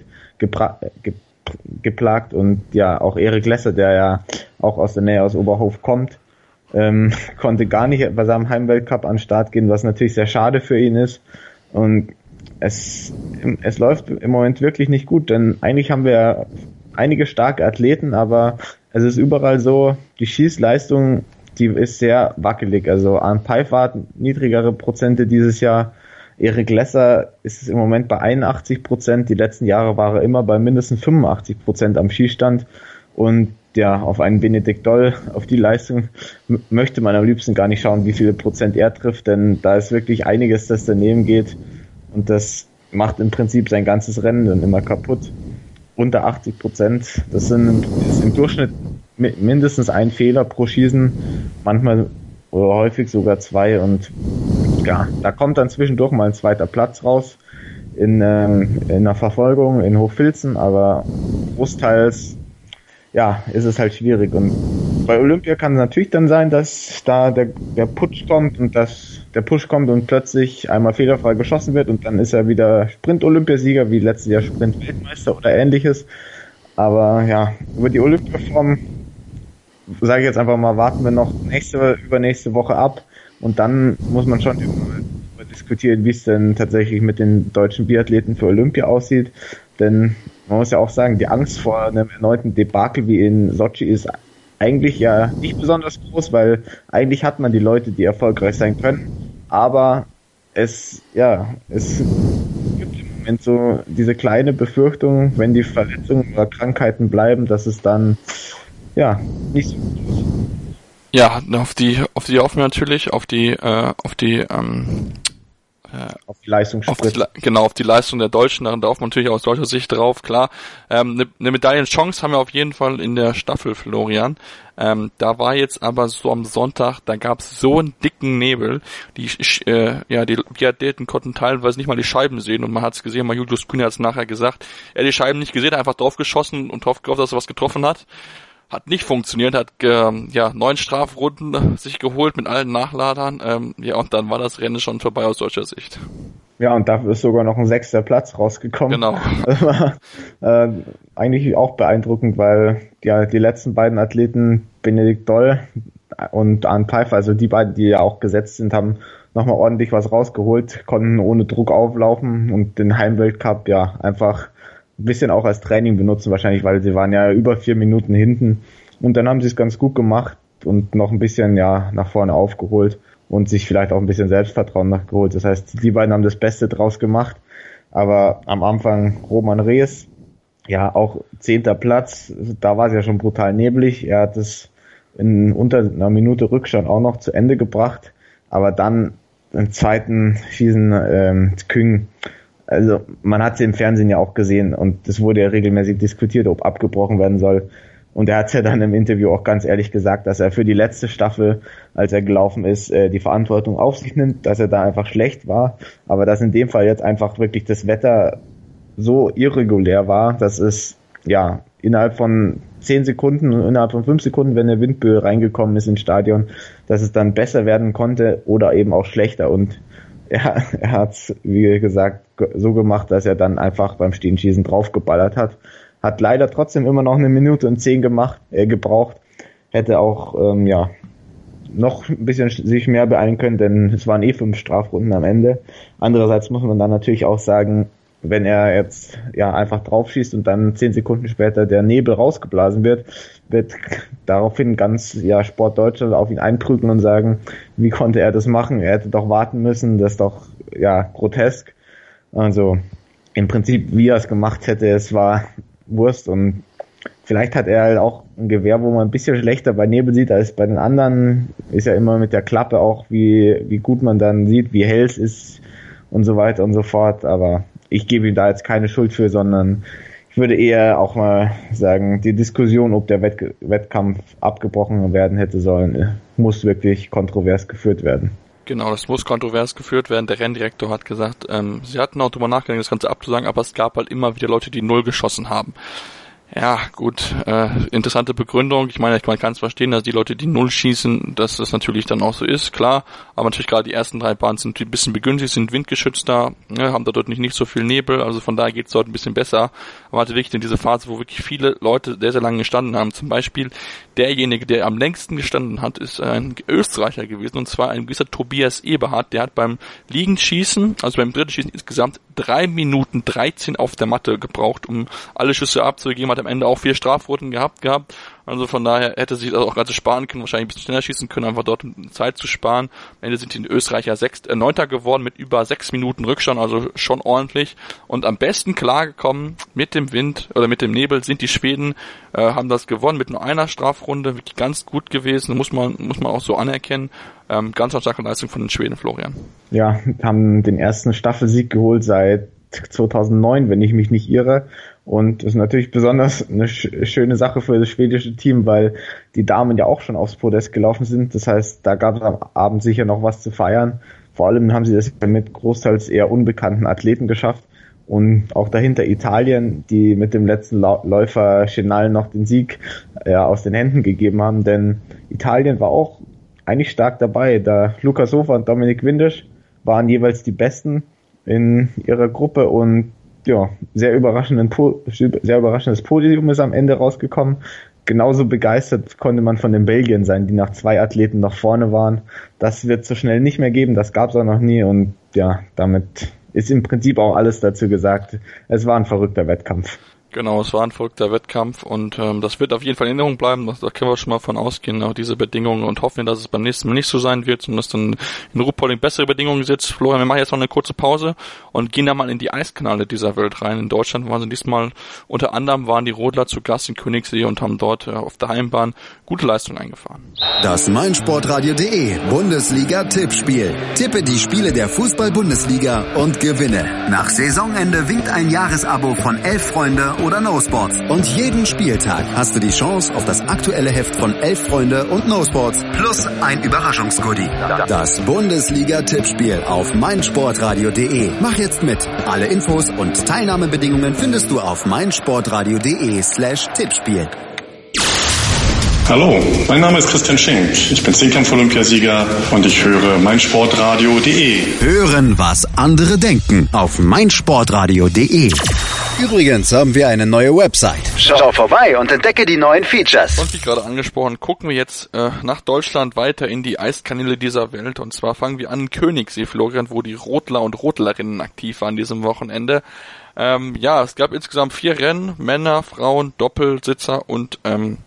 geplagt und auch Erik Lesser, der ja auch aus der Nähe aus Oberhof kommt, konnte gar nicht bei seinem Heimweltcup an den Start gehen, was natürlich sehr schade für ihn ist und es läuft im Moment wirklich nicht gut, denn eigentlich haben wir einige starke Athleten, aber es ist überall so, die Schießleistung, die ist sehr wackelig. Also Arndt Pfeiffer hat niedrigere Prozente dieses Jahr. Erik Lesser ist im Moment bei 81%. Die letzten Jahre war er immer bei mindestens 85% am Schießstand. Und auf einen Benedikt Doll, auf die Leistung möchte man am liebsten gar nicht schauen, wie viele Prozent er trifft, denn da ist wirklich einiges, das daneben geht. Und das macht im Prinzip sein ganzes Rennen dann immer kaputt. Unter 80%. Das ist im Durchschnitt mindestens ein Fehler pro Schießen, manchmal oder häufig sogar 2 und da kommt dann zwischendurch mal ein zweiter Platz raus in der Verfolgung in Hochfilzen, aber großteils ist es halt schwierig und bei Olympia kann es natürlich dann sein, dass da der Push kommt und plötzlich einmal fehlerfrei geschossen wird und dann ist er wieder Sprint-Olympiasieger, wie letztes Jahr Sprint-Weltmeister oder ähnliches. Aber über die Olympiaform sage ich jetzt einfach mal, warten wir noch übernächste Woche ab und dann muss man schon über diskutieren, wie es denn tatsächlich mit den deutschen Biathleten für Olympia aussieht. Denn man muss ja auch sagen, die Angst vor einem erneuten Debakel wie in Sochi ist eigentlich ja nicht besonders groß, weil eigentlich hat man die Leute, die erfolgreich sein können. Aber es gibt im Moment so diese kleine Befürchtung, wenn die Verletzungen oder Krankheiten bleiben, dass es dann nicht so gut ist. Ja, auf die hoffen wir natürlich, auf die Leistungsspritze. Auf die Leistung der Deutschen, da darf man natürlich aus deutscher Sicht drauf, klar. Eine Medaillenchance haben wir auf jeden Fall in der Staffel, Florian. Da war jetzt aber so am Sonntag, da gab es so einen dicken Nebel, die Biathleten konnten teilweise nicht mal die Scheiben sehen und man hat es gesehen, Julius Kühne hat es nachher gesagt, er hat die Scheiben nicht gesehen, einfach drauf geschossen und drauf gehofft, dass er was getroffen hat. Hat nicht funktioniert, hat 9 Strafrunden sich geholt mit allen Nachladern, und dann war das Rennen schon vorbei aus deutscher Sicht. Ja, und dafür ist sogar noch ein 6. Platz rausgekommen. Genau. Das war eigentlich auch beeindruckend, weil die letzten beiden Athleten, Benedikt Doll und Arne Pfeiffer, also die beiden, die ja auch gesetzt sind, haben nochmal ordentlich was rausgeholt, konnten ohne Druck auflaufen und den Heimweltcup einfach ein bisschen auch als Training benutzen wahrscheinlich, weil sie waren ja über 4 Minuten hinten und dann haben sie es ganz gut gemacht und noch ein bisschen nach vorne aufgeholt und sich vielleicht auch ein bisschen Selbstvertrauen nachgeholt. Das heißt, die beiden haben das Beste draus gemacht, aber am Anfang Roman Rees, auch 10. Platz, da war es ja schon brutal neblig, er hat es in unter einer Minute Rückstand auch noch zu Ende gebracht, aber dann im zweiten Schießen Küng, also man hat sie im Fernsehen ja auch gesehen und es wurde ja regelmäßig diskutiert, ob abgebrochen werden soll. Und er hat ja dann im Interview auch ganz ehrlich gesagt, dass er für die letzte Staffel, als er gelaufen ist, die Verantwortung auf sich nimmt, dass er da einfach schlecht war. Aber dass in dem Fall jetzt einfach wirklich das Wetter so irregulär war, dass es innerhalb von 10 Sekunden, innerhalb von 5 Sekunden, wenn eine Windböe reingekommen ist ins Stadion, dass es dann besser werden konnte oder eben auch schlechter. Und er hat es, wie gesagt, so gemacht, dass er dann einfach beim Stehenschießen draufgeballert hat. Hat leider trotzdem immer noch 1 Minute und 10 gebraucht. Hätte auch noch ein bisschen sich mehr beeilen können, denn es waren 5 Strafrunden am Ende. Andererseits muss man dann natürlich auch sagen, wenn er jetzt einfach draufschießt und dann 10 Sekunden später der Nebel rausgeblasen wird daraufhin ganz Sport Deutschland auf ihn einprügeln und sagen, wie konnte er das machen? Er hätte doch warten müssen, das ist doch grotesk. Also im Prinzip, wie er es gemacht hätte, es war Wurst und vielleicht hat er halt auch ein Gewehr, wo man ein bisschen schlechter bei Nebel sieht als bei den anderen. Ist ja immer mit der Klappe auch, wie gut man dann sieht, wie hell es ist und so weiter und so fort, aber ich gebe ihm da jetzt keine Schuld für, sondern ich würde eher auch mal sagen, die Diskussion, ob der Wettkampf abgebrochen werden hätte sollen, muss wirklich kontrovers geführt werden. Genau, das muss kontrovers geführt werden. Der Renndirektor hat gesagt, sie hatten auch drüber nachgedacht, das Ganze abzusagen, aber es gab halt immer wieder Leute, die 0 geschossen haben. Ja, gut, interessante Begründung. Ich meine, man kann es verstehen, dass die Leute, die 0 schießen, dass das natürlich dann auch so ist, klar. Aber natürlich gerade die ersten 3 Bahnen sind ein bisschen begünstigt, sind windgeschützter, haben da dort nicht so viel Nebel, also von daher geht es dort ein bisschen besser. Aber natürlich in diese Phase, wo wirklich viele Leute sehr, sehr lange gestanden haben. Zum Beispiel derjenige, der am längsten gestanden hat, ist ein Österreicher gewesen, und zwar ein gewisser Tobias Eberhardt. Der hat beim Liegenschießen, also beim dritten Schießen insgesamt 3 Minuten 13 auf der Matte gebraucht, um alle Schüsse abzugeben, hat am Ende auch 4 Strafrunden gehabt. Also von daher hätte sich das auch ganz sparen können, wahrscheinlich ein bisschen schneller schießen können, einfach dort Zeit zu sparen. Am Ende sind die Österreicher 9. geworden mit über 6 Minuten Rückstand, also schon ordentlich. Und am besten klargekommen mit dem Wind oder mit dem Nebel sind die Schweden, haben das gewonnen mit nur einer Strafrunde, wirklich ganz gut gewesen, muss man auch so anerkennen. Ganz starke Leistung von den Schweden, Florian. Ja, haben den ersten Staffelsieg geholt seit 2009, wenn ich mich nicht irre. Und das ist natürlich besonders eine schöne Sache für das schwedische Team, weil die Damen ja auch schon aufs Podest gelaufen sind. Das heißt, da gab es am Abend sicher noch was zu feiern. Vor allem haben sie das mit großteils eher unbekannten Athleten geschafft. Und auch dahinter Italien, die mit dem letzten Läufer Chenal noch den Sieg aus den Händen gegeben haben. Denn Italien war auch eigentlich stark dabei. Da Lukas Hofer und Dominik Windisch waren jeweils die Besten in ihrer Gruppe und sehr überraschendes Podium ist am Ende rausgekommen. genauso begeistert konnte man von den Belgiern sein, die nach 2 Athleten noch vorne waren. Das wird so schnell nicht mehr geben, das gab es auch noch nie und ja, damit ist im Prinzip auch alles dazu gesagt. Es war ein verrückter Wettkampf. Genau, es war ein verrückter Wettkampf und das wird auf jeden Fall in Erinnerung bleiben, da können wir schon mal von ausgehen, auch diese Bedingungen, und hoffen, dass es beim nächsten Mal nicht so sein wird und dass dann in Ruhpolding bessere Bedingungen sitzt. Florian, wir machen jetzt noch eine kurze Pause und gehen da mal in die Eiskanale dieser Welt rein. In Deutschland waren sie diesmal, unter anderem waren die Rodler zu Gast in Königssee und haben dort auf der Heimbahn gute Leistungen eingefahren. Das meinsportradio.de Bundesliga-Tippspiel. Tippe die Spiele der Fußball-Bundesliga und gewinne. Nach Saisonende winkt ein Jahresabo von 11 Freunde oder No Sports. Und jeden Spieltag hast du die Chance auf das aktuelle Heft von 11 Freunde und No Sports plus ein Überraschungsgoodie. Das Bundesliga-Tippspiel auf meinsportradio.de. Mach jetzt mit. Alle Infos und Teilnahmebedingungen findest du auf meinsportradio.de/Tippspiel. Hallo, mein Name ist Christian Schenk. Ich bin Zehnkampf-Olympiasieger und ich höre meinsportradio.de. Hören, was andere denken auf meinsportradio.de. Übrigens haben wir eine neue Website. Schau vorbei und entdecke die neuen Features. Und wie gerade angesprochen, gucken wir jetzt nach Deutschland weiter in die Eiskanäle dieser Welt. Und zwar fangen wir an in Königssee, Florian, wo die Rodler und Rodlerinnen aktiv waren diesem Wochenende. Es gab insgesamt 4 Rennen, Männer, Frauen, Doppelsitzer und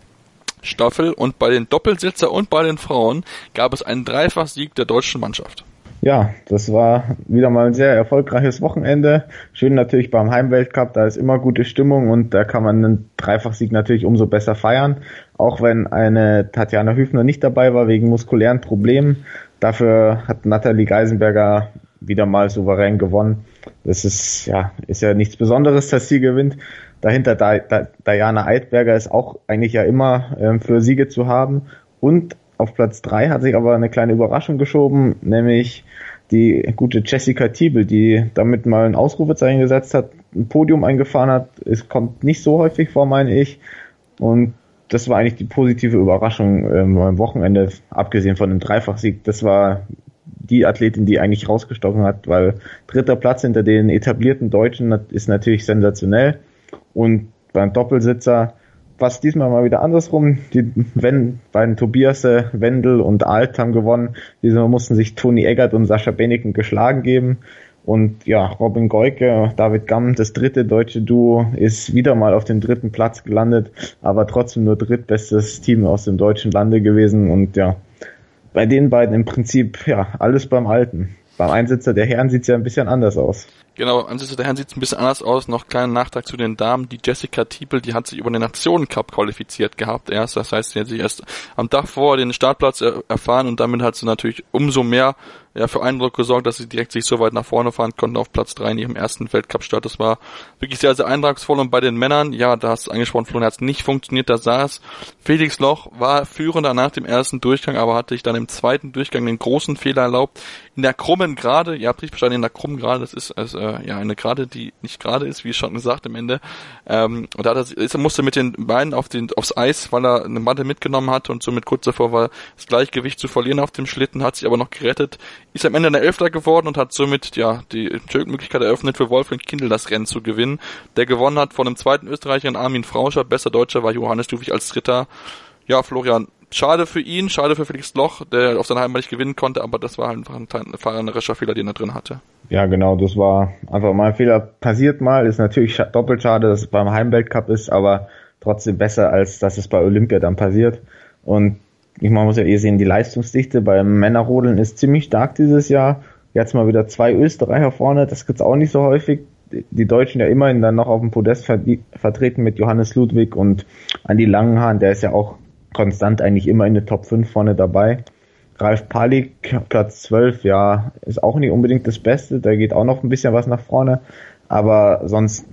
Staffel, und bei den Doppelsitzer und bei den Frauen gab es einen Dreifachsieg der deutschen Mannschaft. Ja, das war wieder mal ein sehr erfolgreiches Wochenende. Schön natürlich beim Heimweltcup, da ist immer gute Stimmung und da kann man einen Dreifachsieg natürlich umso besser feiern. Auch wenn eine Tatjana Hüfner nicht dabei war wegen muskulären Problemen. Dafür hat Nathalie Geisenberger wieder mal souverän gewonnen. Das ist ja nichts Besonderes, dass sie gewinnt. Dahinter Diana Eidberger ist auch eigentlich ja immer für Siege zu haben. Und auf Platz 3 hat sich aber eine kleine Überraschung geschoben, nämlich die gute Jessica Tiebel, die damit mal ein Ausrufezeichen gesetzt hat, ein Podium eingefahren hat. Es kommt nicht so häufig vor, meine ich. Und das war eigentlich die positive Überraschung beim Wochenende, abgesehen von dem Dreifachsieg. Das war die Athletin, die eigentlich rausgestochen hat, weil 3. Platz hinter den etablierten Deutschen ist natürlich sensationell. Und beim Doppelsitzer war es diesmal mal wieder andersrum. Die beiden Tobias Wendel und Alt haben gewonnen. Diesmal mussten sich Toni Eggert und Sascha Benneken geschlagen geben. Und ja, Robin Goike, David Gamm, das 3. deutsche Duo, ist wieder mal auf den 3. Platz gelandet, aber trotzdem nur drittbestes Team aus dem deutschen Lande gewesen. Und ja, bei den beiden im Prinzip alles beim Alten. Beim Einsitzer der Herren sieht es ja ein bisschen anders aus. Genau, beim Einsitzer der Herren sieht es ein bisschen anders aus. Noch kleinen Nachtrag zu den Damen. Die Jessica Tiebel, die hat sich über den Nationencup qualifiziert gehabt erst. Das heißt, sie hat sich erst am Tag vor den Startplatz erfahren und damit hat sie natürlich umso mehr für Eindruck gesorgt, dass sie direkt sich so weit nach vorne fahren konnten auf Platz 3 in ihrem ersten Weltcup-Start. Das war wirklich sehr, sehr eindrucksvoll. Und bei den Männern, da hast du angesprochen, Florian, hat es nicht funktioniert. Da saß Felix Loch, war führender nach dem ersten Durchgang, aber hatte sich dann im zweiten Durchgang den großen Fehler erlaubt. In der krummen Gerade, ihr habt richtig verstanden, in der krummen Gerade, das ist eine Gerade, die nicht gerade ist, wie schon gesagt am Ende. Und da musste mit den Beinen aufs Eis, weil er eine Matte mitgenommen hatte und somit kurz davor war, das Gleichgewicht zu verlieren auf dem Schlitten, hat sich aber noch gerettet, ist am Ende eine Elfter geworden und hat somit die Möglichkeit eröffnet für Wolfgang Kindl das Rennen zu gewinnen. Der gewonnen hat von dem zweiten Österreicher Armin Frauscher, bester Deutscher war Johannes Duvig als Dritter. Ja, Florian, schade für ihn, schade für Felix Loch, der auf seiner Heimat nicht gewinnen konnte, aber das war halt einfach ein fahrerischer Fehler, den er drin hatte. Ja, genau, das war einfach mal ein Fehler. Passiert mal, ist natürlich doppelt schade, dass es beim Heimweltcup ist, aber trotzdem besser, als dass es bei Olympia dann passiert. Und man muss ja sehen, die Leistungsdichte beim Männerrodeln ist ziemlich stark dieses Jahr. Jetzt mal wieder 2 Österreicher vorne, das gibt's auch nicht so häufig. Die Deutschen ja immerhin dann noch auf dem Podest vertreten mit Johannes Ludwig und Andi Langenhahn, der ist ja auch konstant eigentlich immer in der Top 5 vorne dabei. Ralf Palik, Platz 12, ist auch nicht unbedingt das Beste, da geht auch noch ein bisschen was nach vorne, aber sonst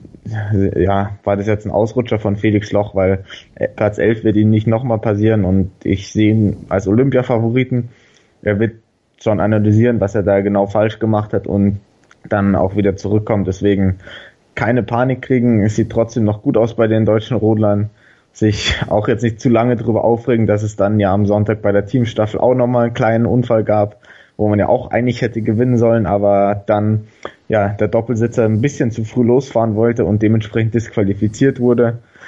war das jetzt ein Ausrutscher von Felix Loch, weil Platz 11 wird ihm nicht nochmal passieren und ich sehe ihn als Olympia-Favoriten. Er wird schon analysieren, was er da genau falsch gemacht hat und dann auch wieder zurückkommt. Deswegen keine Panik kriegen. Es sieht trotzdem noch gut aus bei den deutschen Rodlern. Sich auch jetzt nicht zu lange drüber aufregen, dass es dann am Sonntag bei der Teamstaffel auch nochmal einen kleinen Unfall gab, wo man ja auch eigentlich hätte gewinnen sollen, aber dann der Doppelsitzer ein bisschen zu früh losfahren wollte und dementsprechend disqualifiziert wurde.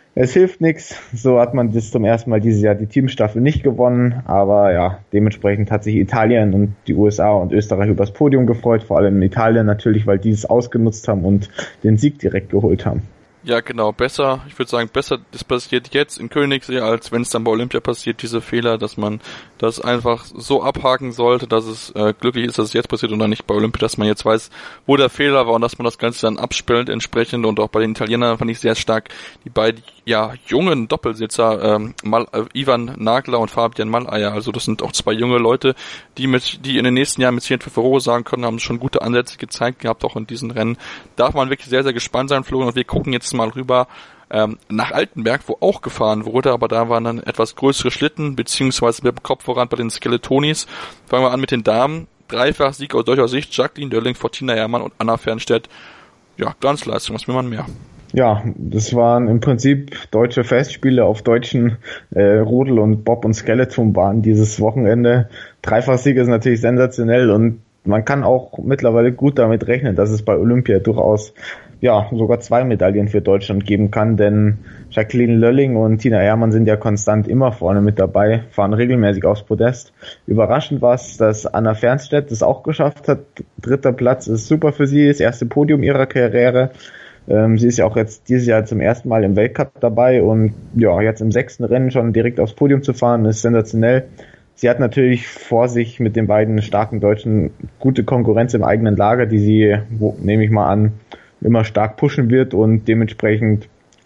Es hilft nichts. So hat man das zum ersten Mal dieses Jahr die Teamstaffel nicht gewonnen. Aber ja, dementsprechend hat sich Italien und die USA und Österreich übers Podium gefreut. Vor allem Italien natürlich, weil die es ausgenutzt haben und den Sieg direkt geholt haben. Ja, genau, besser, ich würde sagen, besser, das passiert jetzt in Königssee, als wenn es dann bei Olympia passiert, diese Fehler, dass man das einfach so abhaken sollte, dass es glücklich ist, dass es jetzt passiert und dann nicht bei Olympia, dass man jetzt weiß, wo der Fehler war und dass man das Ganze dann abspielt entsprechend. Und auch bei den Italienern fand ich sehr stark die beiden jungen Doppelsitzer, Ivan Nagler und Fabian Malayer. Also das sind auch zwei junge Leute, die in den nächsten Jahren mit Sicherheit für Furore sagen können, haben schon gute Ansätze gezeigt gehabt, auch in diesen Rennen. Darf man wirklich sehr, sehr gespannt sein, Florian, und wir gucken jetzt mal rüber nach Altenberg, wo auch gefahren wurde, aber da waren dann etwas größere Schlitten, beziehungsweise mit dem Kopf voran bei den Skeletonis. Fangen wir an mit den Damen. Dreifach-Sieg aus deutscher Sicht, Jacqueline Dölling, Fortina Herrmann und Anna Fernstedt. Ja, Glanzleistung, was will man mehr? Ja, das waren im Prinzip deutsche Festspiele auf deutschen Rodel- und Bob- und Skeletonbahnen dieses Wochenende. Dreifach-Sieg ist natürlich sensationell und man kann auch mittlerweile gut damit rechnen, dass es bei Olympia durchaus sogar 2 Medaillen für Deutschland geben kann, denn Jacqueline Lölling und Tina Herrmann sind ja konstant immer vorne mit dabei, fahren regelmäßig aufs Podest. Überraschend war es, dass Anna Fernstedt das auch geschafft hat. 3. Platz ist super für sie, das erste Podium ihrer Karriere. Sie ist ja auch jetzt dieses Jahr zum ersten Mal im Weltcup dabei und jetzt im 6. Rennen schon direkt aufs Podium zu fahren, ist sensationell. Sie hat natürlich vor sich mit den beiden starken Deutschen gute Konkurrenz im eigenen Lager, die sie, nehme ich mal an, immer stark pushen wird und dementsprechend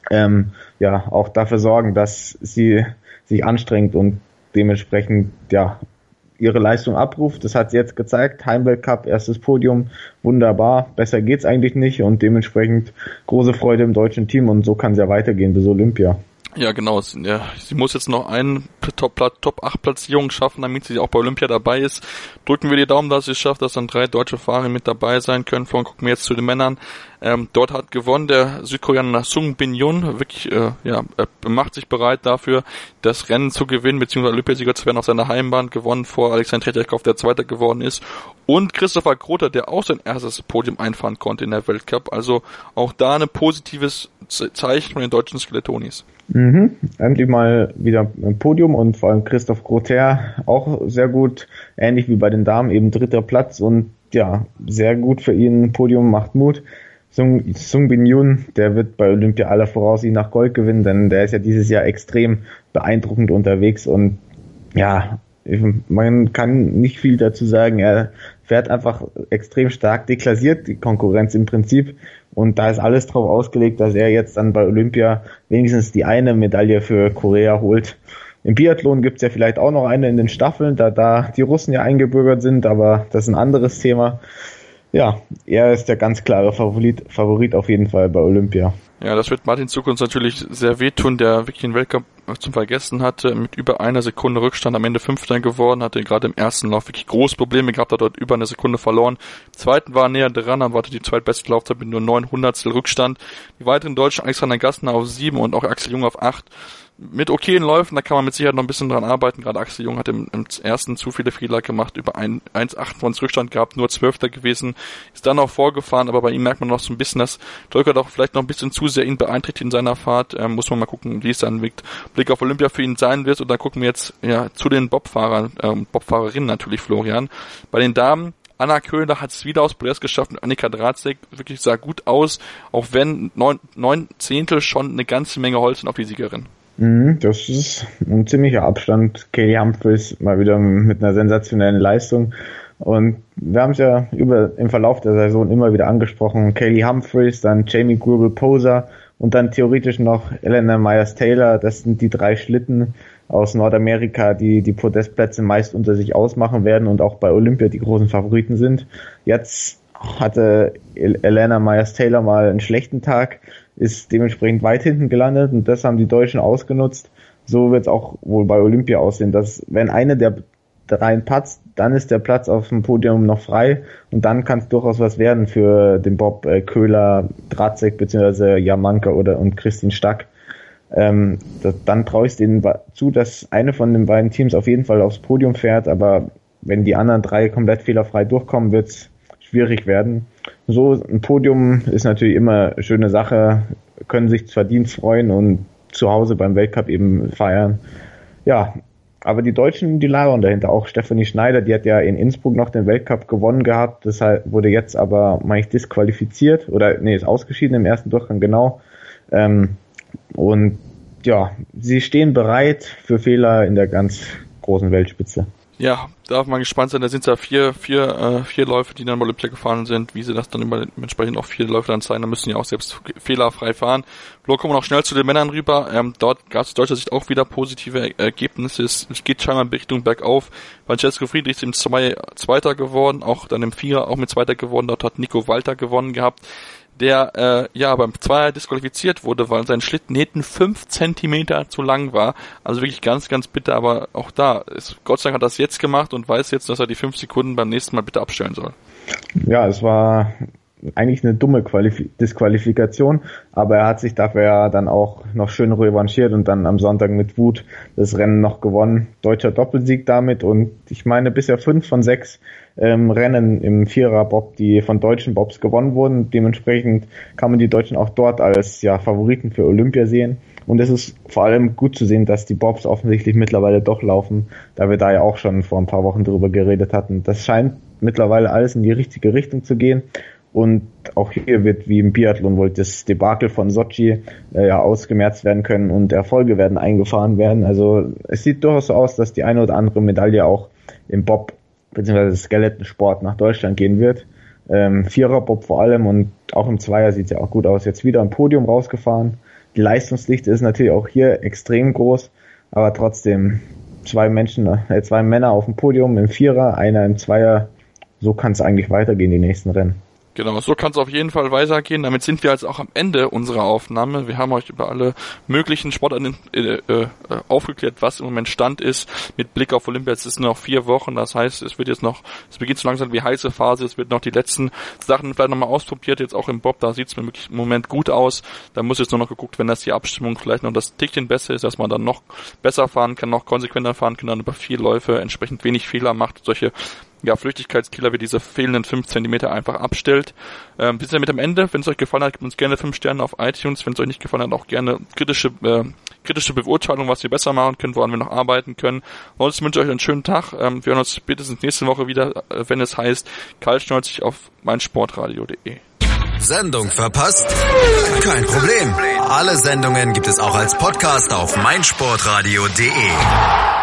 auch dafür sorgen, dass sie sich anstrengt und dementsprechend ihre Leistung abruft. Das hat sie jetzt gezeigt. Heimweltcup, erstes Podium, wunderbar. Besser geht's eigentlich nicht und dementsprechend große Freude im deutschen Team und so kann es ja weitergehen bis Olympia. Ja, genau. Sie muss jetzt noch einen Top-8-Platzierung schaffen, damit sie auch bei Olympia dabei ist. Drücken wir die Daumen, dass sie es schafft, dass dann 3 deutsche Fahrer mit dabei sein können. Vorhin gucken wir jetzt zu den Männern. Dort hat gewonnen der Südkoreaner Sung Bin-Yun. Wirklich, macht sich bereit dafür, das Rennen zu gewinnen, beziehungsweise Olympiasieger zu werden auf seiner Heimbahn, gewonnen vor Alexander Tretjakov, der Zweiter geworden ist. Und Christopher Groter, der auch sein erstes Podium einfahren konnte in der Weltcup. Also auch da ein positives Zeichen von den deutschen Skeletonis. Endlich mal wieder ein Podium und vor allem Christoph Groter auch sehr gut, ähnlich wie bei den Damen, eben 3. Platz und sehr gut für ihn, Podium macht Mut. Sung Bin-Yun, der wird bei Olympia aller Voraussicht nach Gold gewinnen, denn der ist ja dieses Jahr extrem beeindruckend unterwegs und man kann nicht viel dazu sagen, er fährt einfach extrem stark, deklassiert die Konkurrenz im Prinzip und da ist alles drauf ausgelegt, dass er jetzt dann bei Olympia wenigstens die eine Medaille für Korea holt. Im Biathlon gibt's ja vielleicht auch noch eine in den Staffeln, da die Russen ja eingebürgert sind, aber das ist ein anderes Thema. Ja, er ist der ganz klare Favorit auf jeden Fall bei Olympia. Ja, das wird Martin Zukunft natürlich sehr wehtun, der wirklich den Weltcup zum Vergessen hatte, mit über 1 Sekunde Rückstand am Ende 5. geworden, hatte gerade im ersten Lauf wirklich große Probleme gehabt, hat dort über 1 Sekunde verloren. Im zweiten war er näher dran, aber hatte die zweitbeste Laufzeit mit nur 900 Rückstand. Die weiteren Deutschen, Alexander Gassner auf 7 und auch Axel Jung auf 8. Mit okayen Läufen, da kann man mit Sicherheit noch ein bisschen dran arbeiten. Gerade Axel Jung hat im ersten zu viele Fehler gemacht, über 1,28 Rückstand gehabt, nur 12. gewesen, ist dann auch vorgefahren, aber bei ihm merkt man noch so ein bisschen, dass Tolka doch vielleicht noch ein bisschen zu sehr ihn beeinträchtigt in seiner Fahrt. Muss man mal gucken, wie es dann mit Blick auf Olympia für ihn sein wird. Und dann gucken wir jetzt zu den Bobfahrern, Bobfahrerinnen natürlich, Florian. Bei den Damen, Anna Köhler hat es wieder aus Podest geschafft mit Annika Dratzek, wirklich sah gut aus, auch wenn 9 Zehntel schon eine ganze Menge Holz sind auf die Siegerin. Das ist ein ziemlicher Abstand. Katie Humphries mal wieder mit einer sensationellen Leistung. Und wir haben es ja im Verlauf der Saison immer wieder angesprochen. Katie Humphries, dann Jamie Grubel-Poser und dann theoretisch noch Elena Myers-Taylor. Das sind die 3 Schlitten aus Nordamerika, die Podestplätze meist unter sich ausmachen werden und auch bei Olympia die großen Favoriten sind. Jetzt hatte Elena Myers-Taylor mal einen schlechten Tag, ist dementsprechend weit hinten gelandet und das haben die Deutschen ausgenutzt. So wird es auch wohl bei Olympia aussehen, dass wenn eine der 3 patzt, dann ist der Platz auf dem Podium noch frei und dann kann es durchaus was werden für den Bob Köhler, Dratzek bzw. Jamanka und Christine Stack. Dann traue ich denen zu, dass eine von den beiden Teams auf jeden Fall aufs Podium fährt, aber wenn die anderen 3 komplett fehlerfrei durchkommen, wird es schwierig werden. So ein Podium ist natürlich immer eine schöne Sache, können sich Verdienst freuen und zu Hause beim Weltcup eben feiern. Ja, aber die Deutschen, die labern dahinter. Auch Stefanie Schneider, die hat ja in Innsbruck noch den Weltcup gewonnen gehabt, deshalb wurde jetzt aber, meine ich, disqualifiziert ist ausgeschieden im ersten Durchgang, genau. Und ja, sie stehen bereit für Fehler in der ganz großen Weltspitze. Ja, darf man gespannt sein. Da sind ja vier Läufe, die dann bei Olympia gefahren sind. Wie sie das dann entsprechend auch 4 Läufe dann zeigen, da müssen ja auch selbst fehlerfrei fahren. Kommen wir noch schnell zu den Männern rüber. Dort gab es aus deutscher Sicht auch wieder positive Ergebnisse. Es geht scheinbar in Richtung bergauf. Francesco Friedrich ist im Zweiter geworden, auch dann im Vierer auch mit Zweiter geworden. Dort hat Nico Walter gewonnen gehabt, der beim Zweier disqualifiziert wurde, weil sein Schlitten hinten 5 Zentimeter zu lang war. Also wirklich ganz, ganz bitter, aber auch Gott sei Dank hat er das jetzt gemacht und weiß jetzt, dass er die 5 Sekunden beim nächsten Mal bitte abstellen soll. Ja, es war eigentlich eine dumme Disqualifikation, aber er hat sich dafür ja dann auch noch schön revanchiert und dann am Sonntag mit Wut das Rennen noch gewonnen. Deutscher Doppelsieg damit und ich meine bisher 5 von 6 Rennen im Vierer-Bob, die von deutschen Bobs gewonnen wurden. Dementsprechend kann man die Deutschen auch dort als Favoriten für Olympia sehen. Und es ist vor allem gut zu sehen, dass die Bobs offensichtlich mittlerweile doch laufen, da wir da ja auch schon vor ein paar Wochen drüber geredet hatten. Das scheint mittlerweile alles in die richtige Richtung zu gehen. Und auch hier wird wie im Biathlon wohl das Debakel von Sochi ausgemerzt werden können und Erfolge werden eingefahren werden. Also es sieht durchaus so aus, dass die eine oder andere Medaille auch im Bob bzw. Skeletonsport nach Deutschland gehen wird. Vierer-Bob vor allem und auch im Zweier sieht es ja auch gut aus. Jetzt wieder ein Podium rausgefahren. Die Leistungsdichte ist natürlich auch hier extrem groß, aber trotzdem 2 Männer auf dem Podium im Vierer, einer im Zweier. So kann es eigentlich weitergehen, die nächsten Rennen. Genau, so kann es auf jeden Fall weitergehen. Damit sind wir jetzt auch am Ende unserer Aufnahme. Wir haben euch über alle möglichen Sportarten aufgeklärt, was im Moment Stand ist. Mit Blick auf Olympia, es ist noch 4 Wochen. Das heißt, es beginnt so langsam die heiße Phase. Es wird noch die letzten Sachen vielleicht nochmal ausprobiert. Jetzt auch im Bob, da sieht es mir wirklich im Moment gut aus. Da muss jetzt nur noch geguckt, wenn das die Abstimmung vielleicht noch das Tickchen besser ist, dass man dann noch besser fahren kann, noch konsequenter fahren kann, dann über 4 Läufe entsprechend wenig Fehler macht. Solche Flüchtigkeitskiller wie diese fehlenden 5 Zentimeter einfach abstellt. Wir sind damit am Ende. Wenn es euch gefallen hat, gebt uns gerne 5 Sterne auf iTunes. Wenn es euch nicht gefallen hat, auch gerne kritische Beurteilung, was wir besser machen können, woran wir noch arbeiten können. Ansonsten wünsche ich euch einen schönen Tag. Wir hören uns spätestens nächste Woche wieder, wenn es heißt Kaltschnäuzig auf meinsportradio.de. Sendung verpasst? Kein Problem. Alle Sendungen gibt es auch als Podcast auf meinsportradio.de.